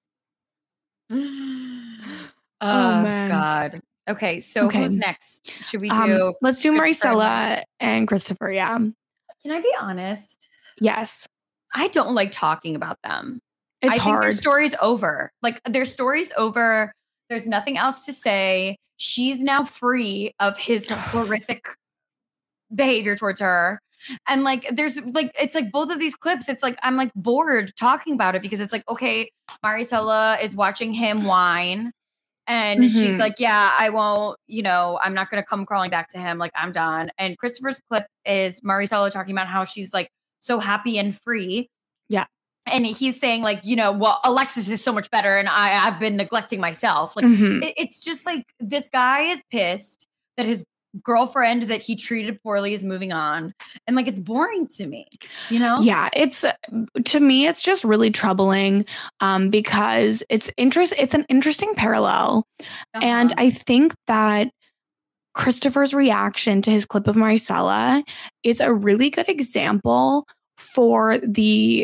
C: Oh, man. God. Okay, so okay. Who's next? Should we do? Um,
B: let's do Maricela and Christopher. Yeah.
C: Can I be honest?
B: Yes.
C: I don't like talking about them.
B: It's
C: I
B: hard.
C: think their story's over. Like, their story's over. There's nothing else to say. She's now free of his horrific behavior towards her. And like, there's like, it's like both of these clips, it's like, I'm like bored talking about it because it's like, okay, Maricela is watching him whine. And mm-hmm. she's like, yeah, I won't, you know, I'm not going to come crawling back to him. Like, I'm done. And Christopher's clip is Maricela talking about how she's like so happy and free.
B: Yeah.
C: And he's saying like, you know, well, Alexis is so much better. And I, I've been neglecting myself. Like, mm-hmm. it, it's just like, this guy is pissed that his girlfriend that he treated poorly is moving on. And like, it's boring to me, you know?
B: Yeah, it's, to me, it's just really troubling um, because it's interest. It's an interesting parallel. Uh-huh. And I think that Christopher's reaction to his clip of Maricela is a really good example for the,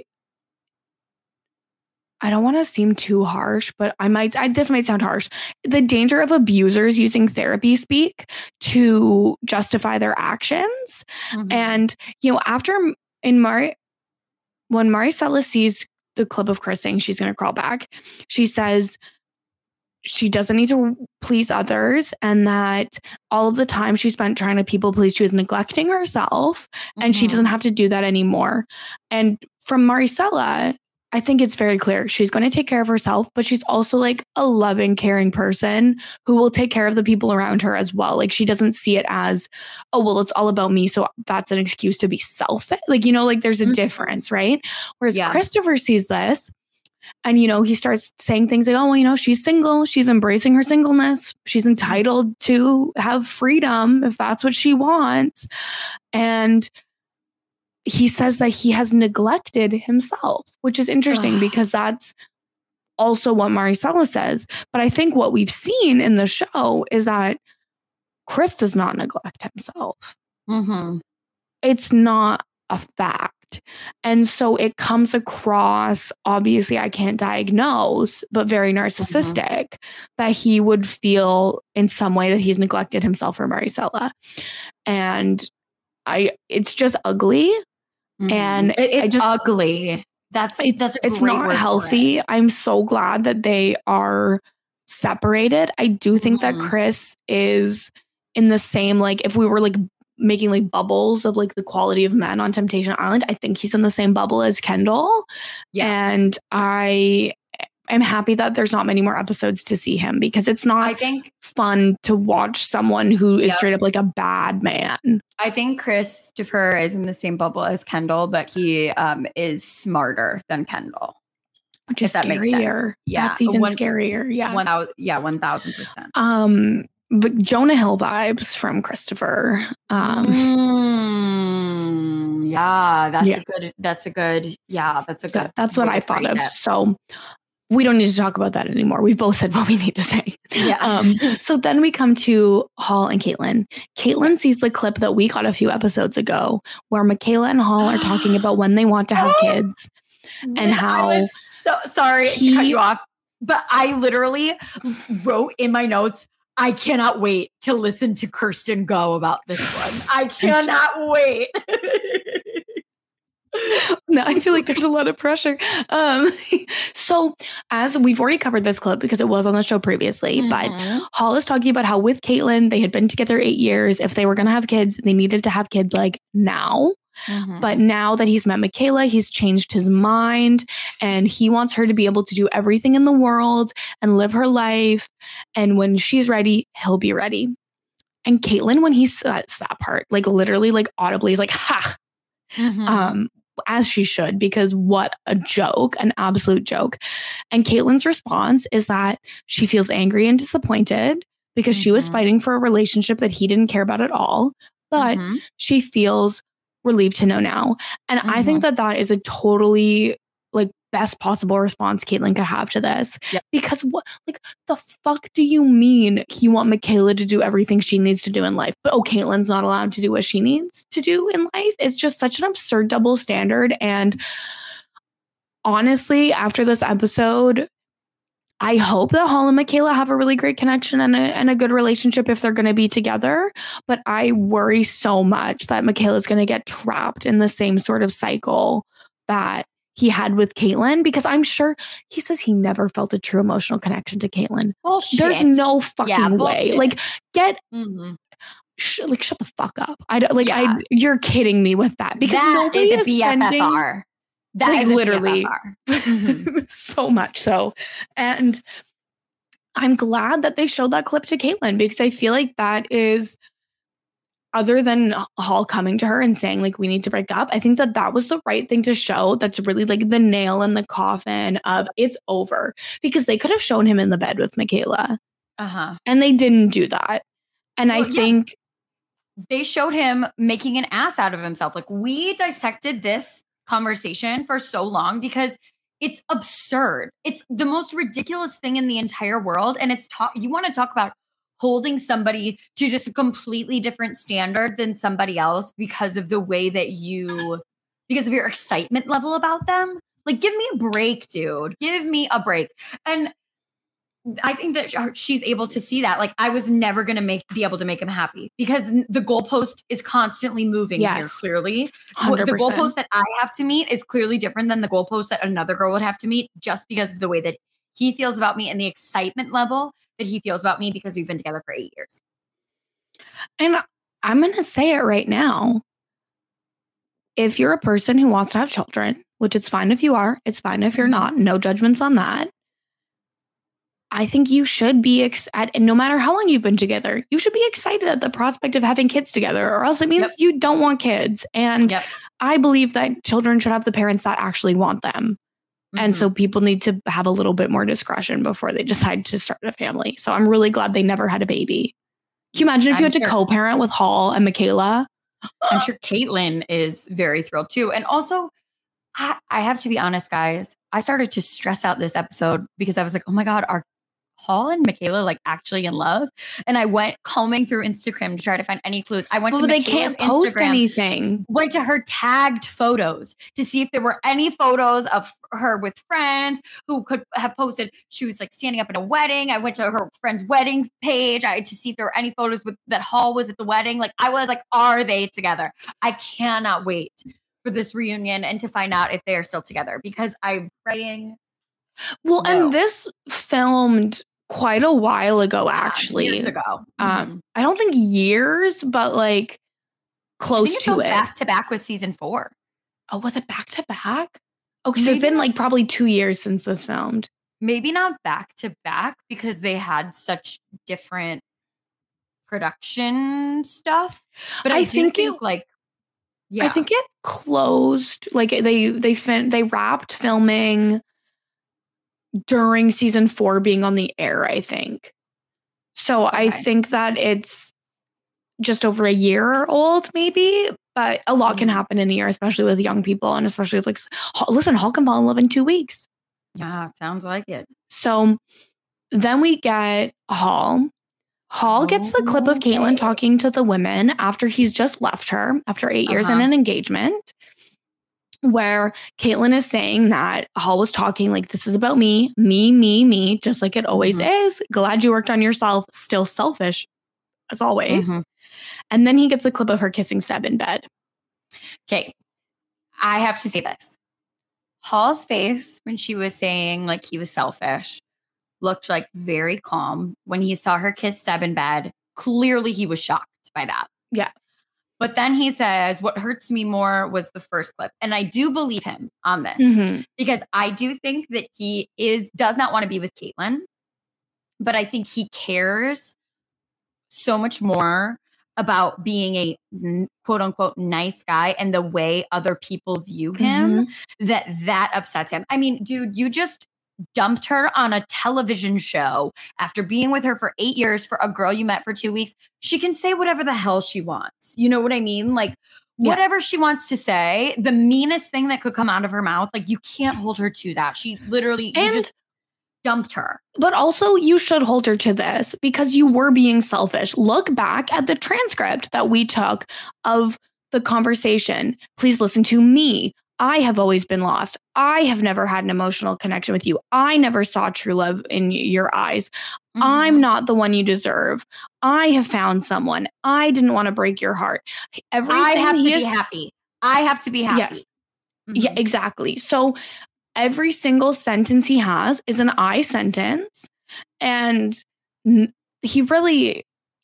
B: I don't want to seem too harsh, but I might, I, this might sound harsh. The danger of abusers using therapy speak to justify their actions. Mm-hmm. And, you know, after in Mar, when Maricela sees the clip of Chris saying she's going to crawl back, she says she doesn't need to please others and that all of the time she spent trying to people please, she was neglecting herself mm-hmm. and she doesn't have to do that anymore. And from Maricela, I think it's very clear she's going to take care of herself, but she's also like a loving, caring person who will take care of the people around her as well. Like she doesn't see it as, oh, well, it's all about me. So that's an excuse to be selfish. Like, you know, like there's a mm-hmm. difference, right? Whereas yeah. Christopher sees this and, you know, he starts saying things like, oh, well, you know, she's single. She's embracing her singleness. She's entitled to have freedom if that's what she wants. And he says that he has neglected himself, which is interesting Ugh. because that's also what Maricela says. But I think what we've seen in the show is that Chris does not neglect himself.
C: Mm-hmm.
B: It's not a fact. And so it comes across, obviously I can't diagnose, but very narcissistic mm-hmm. that he would feel in some way that he's neglected himself for Maricela. And I, it's just ugly.
C: Mm-hmm.
B: And
C: it, it's
B: I just,
C: ugly. That's
B: it's,
C: that's a
B: it's
C: great
B: not
C: word
B: healthy.
C: for it.
B: I'm so glad that they are separated. I do think
C: mm-hmm.
B: that Chris is in the same, like if we were like making like bubbles of like the quality of men on Temptation Island, I think he's in the same bubble as Kendall.
C: Yeah.
B: And I am happy that there's not many more episodes to see him because it's not
C: I think,
B: fun to watch someone who is
C: yep.
B: straight up like a bad man.
C: I think Christopher is in the same bubble as Kendall, but he um, is smarter than Kendall.
B: Which is that makes sense. Yeah. That's even one, scarier. Yeah.
C: One out, yeah, one thousand percent.
B: Um, but Jonah Hill vibes from Christopher. Um,
C: mm, yeah, that's yeah. a good, that's a good, yeah, that's a good.
B: That, that's what I thought of. It. So we don't need to talk about that anymore. We've both said what we need to say.
C: Yeah.
B: Um, so then we come to Hall and Caitlin. Caitlin sees the clip that we got a few episodes ago where Michaela and Hall are talking about when they want to have kids and how.
C: I was so sorry he, to cut you off, but I literally wrote in my notes, I cannot wait to listen to Kirsten go about this one. I cannot wait.
B: No, I feel like there's a lot of pressure. Um, so as we've already covered this clip because it was on the show previously, mm-hmm. but Hall is talking about how with Caitlin, they had been together eight years. If they were going to have kids, they needed to have kids like now. Mm-hmm. But now that he's met Michaela, he's changed his mind and he wants her to be able to do everything in the world and live her life. And when she's ready, he'll be ready. And Caitlin, when he says that part, like literally like audibly is like, ha, mm-hmm. um, as she should, because what a joke, an absolute joke. And Caitlin's response is that she feels angry and disappointed because mm-hmm. she was fighting for a relationship that he didn't care about at all. But mm-hmm. she feels relieved to know now. And mm-hmm. I think that that is a totally like best possible response Caitlin could have to this.
C: Yep.
B: Because what, like, the fuck do you mean you want Michaela to do everything she needs to do in life, but oh, Caitlin's not allowed to do what she needs to do in life? It's just such an absurd double standard. And honestly, after this episode, I hope that Hall and Michaela have a really great connection and a, and a good relationship if they're going to be together. But I worry so much that Michaela's going to get trapped in the same sort of cycle that he had with Caitlin, because I'm sure he says he never felt a true emotional connection to Caitlin.
C: Bullshit.
B: There's no fucking
C: yeah,
B: way. Like, get
C: mm-hmm.
B: sh- like shut the fuck up. I don't like. Yeah. I you're kidding me with that because
C: that
B: nobody
C: is a
B: is
C: B F F R.
B: spending,
C: That
B: like,
C: is
B: literally
C: mm-hmm.
B: so much so. And I'm glad that they showed that clip to Caitlin because I feel like that is, other than Hall coming to her and saying like, we need to break up, I think that that was the right thing to show. That's really like the nail in the coffin of it's over, because they could have shown him in the bed with Michaela.
C: Uh-huh.
B: And they didn't do that. And well, I think
C: yeah. they showed him making an ass out of himself. Like, we dissected this conversation for so long because it's absurd. It's the most ridiculous thing in the entire world. And it's talk, you want to talk about holding somebody to just a completely different standard than somebody else because of the way that you, because of your excitement level about them. Like, give me a break, dude. Give me a break. And I think that she's able to see that. Like, I was never going to make be able to make him happy because the goalpost is constantly moving yes. here, clearly. one hundred percent. The goalpost that I have to meet is clearly different than the goalpost that another girl would have to meet, just because of the way that he feels about me and the excitement level that he feels about me because we've been together for eight years.
B: And I'm going to say it right now. If you're a person who wants to have children which it's fine if you are. It's fine if you're not. No judgments on that. I think you should be, ex- at, no matter how long you've been together, you should be excited at the prospect of having kids together, or else it means yep. you don't want kids. And yep. I believe that children should have the parents that actually want them. Mm-hmm. And so people need to have a little bit more discretion before they decide to start a family. So I'm really glad they never had a baby. Can you imagine if you I'm had sure. to co-parent with Hall and Michaela?
C: I'm sure Caitlyn is very thrilled too. And also, I, I have to be honest, guys. I started to stress out this episode because I was like, oh my God, are Hall and Michaela like actually in love? And I went combing through Instagram to try to find any clues. I went
B: well,
C: to
B: they
C: Michaela's
B: can't post
C: Instagram,
B: anything.
C: Went to her tagged photos to see if there were any photos of her with friends who could have posted. She was like standing up at a wedding. I went to her friend's wedding page I, to see if there were any photos with that Hall was at the wedding. Like I was like, are they together? I cannot wait for this reunion and to find out if they are still together because I'm praying.
B: Well,
C: no.
B: and this filmed quite a while ago, actually.
C: Yeah, years ago. Mm-hmm.
B: Um, I don't think years, but like close
C: it
B: to it.
C: Back to back with season four.
B: Oh, was it back to back? Oh, because it's been like probably two years since this filmed.
C: Maybe not back to back because they had such different production stuff. But I, I think, think it, like, yeah,
B: I think it closed. Like they they fin- they wrapped filming during season four being on the air, I think. So okay. I think that it's just over a year old, maybe, but a lot mm-hmm. can happen in a year, especially with young people. And especially with like, listen, Hall can fall in love in two weeks.
C: Yeah, sounds like it.
B: So then we get Hall. Hall gets the clip of Caitlyn okay. talking to the women after he's just left her after eight years uh-huh. in an engagement, where Caitlyn is saying that Hall was talking like, this is about me, me, me, me, just like it always mm-hmm. is. Glad you worked on yourself. Still selfish, as always. Mm-hmm. And then he gets a clip of her kissing Seb in bed.
C: Okay. I have to say this. Hall's face when she was saying like he was selfish looked like very calm. When he saw her kiss Seb in bed, clearly he was shocked by that.
B: Yeah.
C: But then he says, what hurts me more was the first clip. And I do believe him on this
B: mm-hmm. because
C: I do think that he is does not want to be with Caitlyn, but I think he cares so much more about being a quote unquote nice guy and the way other people view him mm-hmm. that that upsets him. I mean, dude, you just dumped her on a television show after being with her for eight years for a girl you met for two weeks. She can say whatever the hell she wants. You know what I mean? Like yeah. whatever she wants to say, the meanest thing that could come out of her mouth, like you can't hold her to that. She literally
B: and,
C: you just dumped her.
B: But also you should hold her to this because you were being selfish. Look back at the transcript that we took of the conversation. Please listen to me. I have always been lost. I have never had an emotional connection with you. I never saw true love in your eyes. Mm-hmm. I'm not the one you deserve. I have found someone. I didn't want to break your heart. Everything
C: I have to
B: is,
C: be happy. I have to be happy.
B: Yes. Mm-hmm. Yeah, exactly. So every single sentence he has is an I sentence. And he really,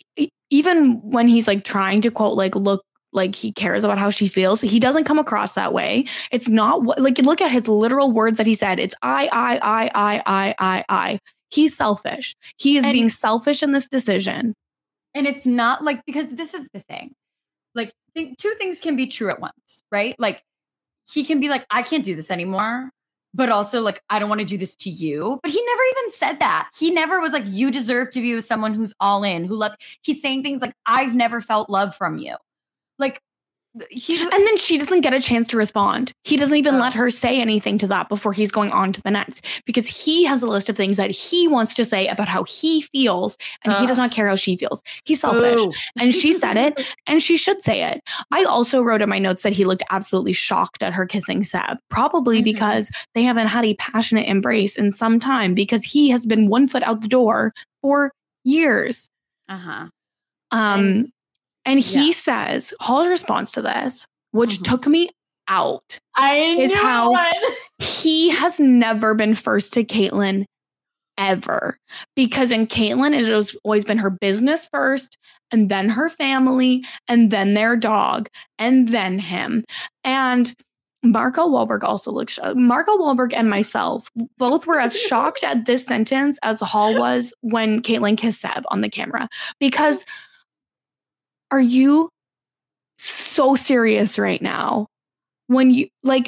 B: even when he's like trying to quote, like, look, like he cares about how she feels, he doesn't come across that way. It's not what, like, look at his literal words that he said. It's I, I, I, I, I, I, I. He's selfish. He is and, being selfish in this decision.
C: And it's not like, because this is the thing. Like, th- two things can be true at once, right? Like, he can be like, I can't do this anymore. But also, like, I don't want to do this to you. But he never even said that. He never was like, you deserve to be with someone who's all in, who love. He's saying things like, I've never felt love from you. Like, he,
B: and then she doesn't get a chance to respond. He doesn't even oh. let her say anything to that before he's going on to the next, because he has a list of things that he wants to say about how he feels, and uh. he does not care how she feels. He's selfish. Ooh. And she said it, and she should say it. I also wrote in my notes that he looked absolutely shocked at her kissing Seb, probably mm-hmm. because they haven't had a passionate embrace in some time, because he has been one foot out the door for years.
C: Uh-huh.
B: Um. And- And he yeah. says, Hall's response to this, which mm-hmm. took me out,
C: I
B: is how
C: it.
B: he has never been first to Caitlyn ever. Because in Caitlyn, it has always been her business first, and then her family, and then their dog, and then him. And Marco Wahlberg also looks shocked. Marco Wahlberg and myself both were as shocked at this sentence as Hall was when Caitlyn kissed Seb on the camera. Because are you so serious right now? When you like,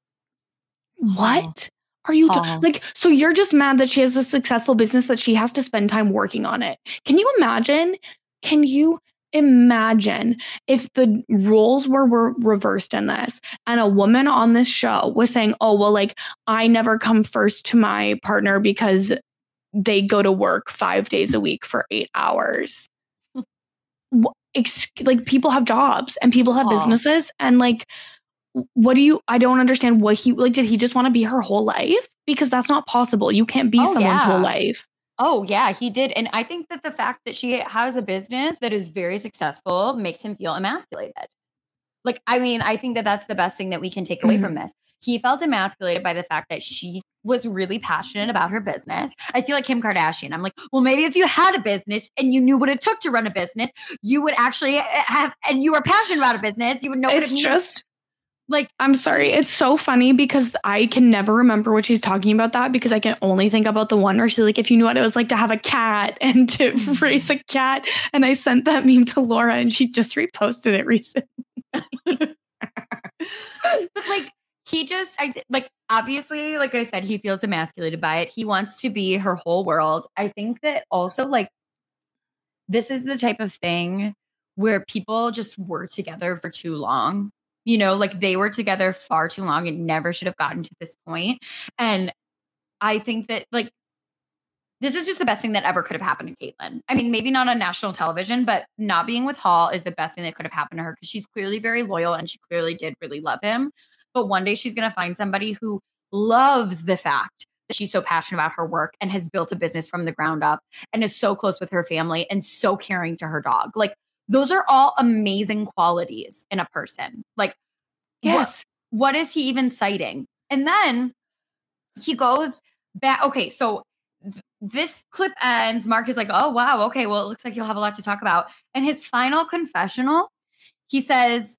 B: what are you do- like? So you're just mad that she has a successful business that she has to spend time working on it. Can you imagine? Can you imagine if the roles were, were reversed in this and a woman on this show was saying, oh, well, like I never come first to my partner because they go to work five days a week for eight hours. Like people have jobs and people have businesses and like, what do you, I don't understand what he, like, did he just want to be her whole life? Because that's not possible. You can't be
C: oh,
B: someone's
C: yeah.
B: whole life.
C: Oh, yeah, he did. And I think that the fact that she has a business that is very successful makes him feel emasculated. Like, I mean, I think that that's the best thing that we can take away mm-hmm. from this. He felt emasculated by the fact that she was really passionate about her business. I feel like Kim Kardashian. I'm like, well, maybe if you had a business and you knew what it took to run a business, you would actually have, and you were passionate about a business, you would know what
B: it's
C: it means.
B: just
C: like,
B: I'm sorry. It's so funny because I can never remember what she's talking about that because I can only think about the one where she's like, if you knew what it was like to have a cat and to raise a cat. And I sent that meme to Laura and she just reposted it recently.
C: But like, he just, I like, obviously, like I said, he feels emasculated by it. He wants to be her whole world. I think that also like, this is the type of thing where people just were together for too long. You know, like they were together far too long and never should have gotten to this point. And I think that like, this is just the best thing that ever could have happened to Caitlyn. I mean, maybe not on national television, but not being with Hall is the best thing that could have happened to her because she's clearly very loyal and she clearly did really love him. But one day she's going to find somebody who loves the fact that she's so passionate about her work and has built a business from the ground up and is so close with her family and so caring to her dog. Like, those are all amazing qualities in a person. Like,
B: yes,
C: what, what is he even citing? And then he goes back. Okay, so th- this clip ends. Mark is like, oh, wow. Okay, well, it looks like you'll have a lot to talk about. And his final confessional, he says,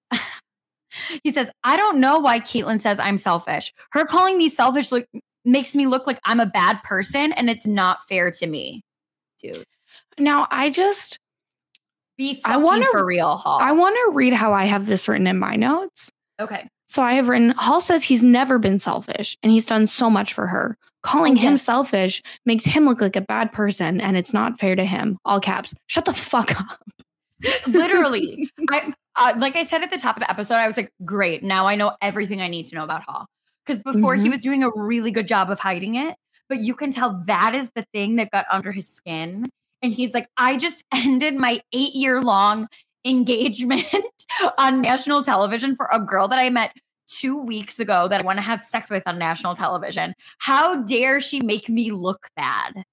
C: he says, I don't know why Caitlyn says I'm selfish. Her calling me selfish look, makes me look like I'm a bad person and it's not fair to me. Dude.
B: Now, I just...
C: Be fucking I wanna, for real, Hall.
B: I want to read how I have this written in my notes.
C: Okay.
B: So I have written, Hall says he's never been selfish and he's done so much for her. Calling oh, him yes. selfish makes him look like a bad person and it's not fair to him. All caps. Shut the fuck up.
C: Literally. I uh, like I said at the top of the episode, I was like, great. Now I know everything I need to know about Hall. Because before mm-hmm. he was doing a really good job of hiding it. But you can tell that is the thing that got under his skin. And he's like, I just ended my eight year long engagement on national television for a girl that I met two weeks ago that I want to have sex with on national television. How dare she make me look bad?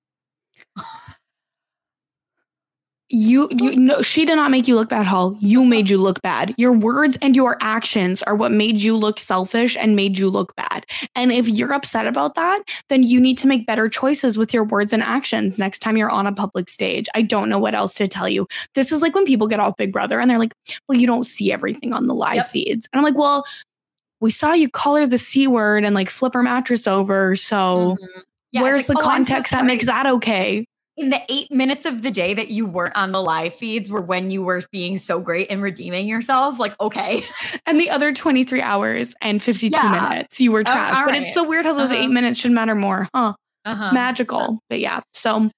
B: You, you no, she did not make you look bad, Hall. You made you look bad. Your words and your actions are what made you look selfish and made you look bad. And if you're upset about that, then you need to make better choices with your words and actions next time you're on a public stage. I don't know what else to tell you. This is like when people get off Big Brother and they're like, well, you don't see everything on the live yep. feeds. And I'm like, well, we saw you call her the C word and like flip her mattress over. So mm-hmm. yeah, where's like, the oh, context so that makes that okay?
C: In the eight minutes of the day that you weren't on the live feeds were when you were being so great and redeeming yourself. Like, okay.
B: And the other twenty-three hours and fifty-two yeah. minutes you were trash. Uh, but right. It's so weird how those uh-huh. eight minutes should matter more. Huh? Uh-huh. Magical. So. But yeah. So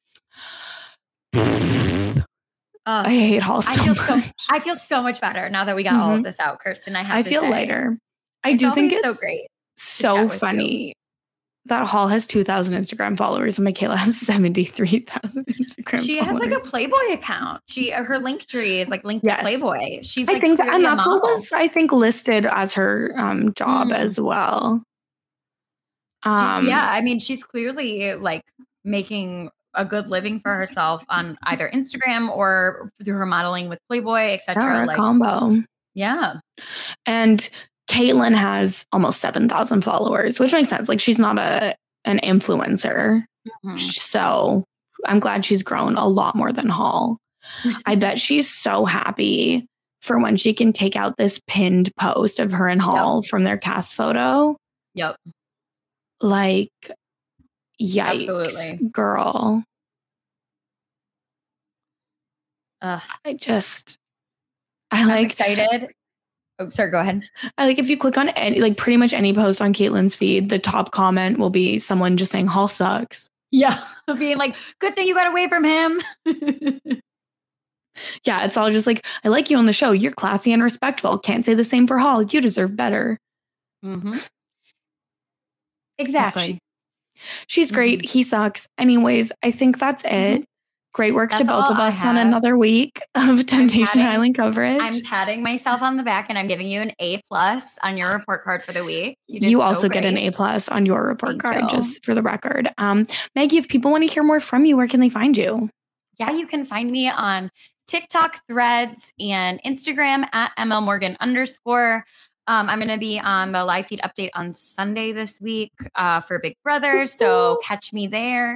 B: uh, I hate Hall so
C: I feel
B: much.
C: So, I feel so much better now that we got mm-hmm. all of this out, Kirsten. I have
B: I
C: to
B: feel
C: say.
B: lighter. I
C: it's
B: do think it's
C: so great.
B: So funny. You. That Hall has two thousand Instagram followers and Michaela has seventy-three thousand Instagram
C: she
B: followers.
C: She has like a Playboy account. She Her link tree is like linked yes. to Playboy. She's
B: I
C: like
B: think, and that's what was, I think, listed as her um, job mm. as well.
C: Um, yeah, I mean, she's clearly like making a good living for herself on either Instagram or through her modeling with Playboy, et cetera.
B: Yeah,
C: like,
B: combo.
C: Yeah.
B: And Caitlyn has almost seven thousand followers, which makes sense. Like she's not a an influencer. Mm-hmm. So I'm glad she's grown a lot more than Hall. I bet she's so happy for when she can take out this pinned post of her and Hall yep. from their cast photo.
C: Yep.
B: Like, yikes,
C: absolutely,
B: girl.
C: Ugh.
B: I just, I
C: I'm
B: like
C: excited. Oh, sorry, go ahead.
B: I like if you click on any, like pretty much any post on Caitlyn's feed, the top comment will be someone just saying Hall sucks.
C: Yeah. Being like, good thing you got away from him.
B: Yeah. It's all just like, I like you on the show. You're classy and respectful. Can't say the same for Hall. You deserve better.
C: Mm-hmm. Exactly.
B: She, she's great. Mm-hmm. He sucks. Anyways, I think that's it. Mm-hmm. Great work that's to both of us on another week of Temptation patting, Island coverage.
C: I'm patting myself on the back and I'm giving you an A plus on your report card for the week.
B: You, you so also great. Get an A plus on your report Thank card, you. Just for the record. Um, Maggie, if people want to hear more from you, where can they find you?
C: Yeah, you can find me on TikTok, Threads, and Instagram at M L Morgan underscore. Um, I'm going to be on the live feed update on Sunday this week uh, for Big Brother. So catch me there.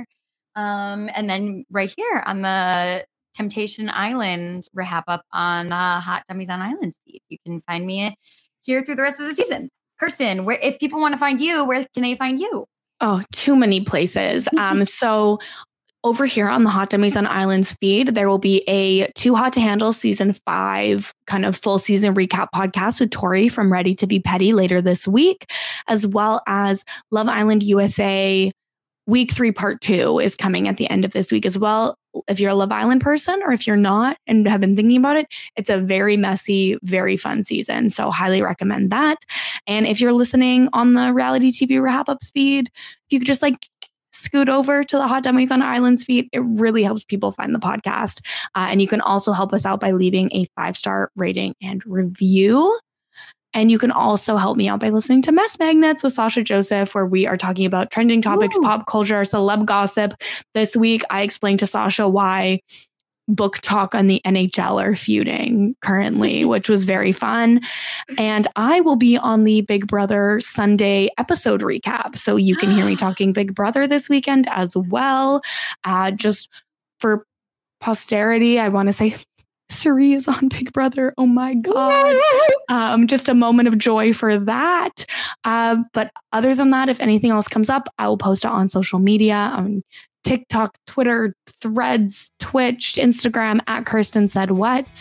C: Um, and then right here on the Temptation Island wrap up on uh, Hot Dummies on Island feed. You can find me here through the rest of the season. Kirsten, where if people want to find you, where can they find you?
B: Oh, too many places. um, so over here on the Hot Dummies on Islands feed, there will be a Too Hot to Handle season five kind of full season recap podcast with Tori from Ready to Be Petty later this week, as well as Love Island U S A week three, part two is coming at the end of this week as well. If you're a Love Island person or if you're not and have been thinking about it, it's a very messy, very fun season. So highly recommend that. And if you're listening on the reality T V wrap up feed, if you could just like scoot over to the Hot Dummies on Islands feed, it really helps people find the podcast. Uh, and you can also help us out by leaving a five-star rating and review. And you can also help me out by listening to Mess Magnets with Sasha Joseph, where we are talking about trending topics, Ooh. Pop culture, celeb gossip. This week, I explained to Sasha why Book Talk and the N H L are feuding currently, which was very fun. And I will be on the Big Brother Sunday episode recap. So you can hear me talking Big Brother this weekend as well. Uh, just for posterity, I want to say Suri is on Big Brother. Oh my God. Um, just a moment of joy for that. Uh, but other than that, if anything else comes up, I will post it on social media, on TikTok, Twitter, Threads, Twitch, Instagram at Kirsten Said What.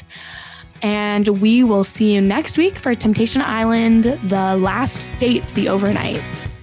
B: And we will see you next week for Temptation Island, the last dates, the overnights.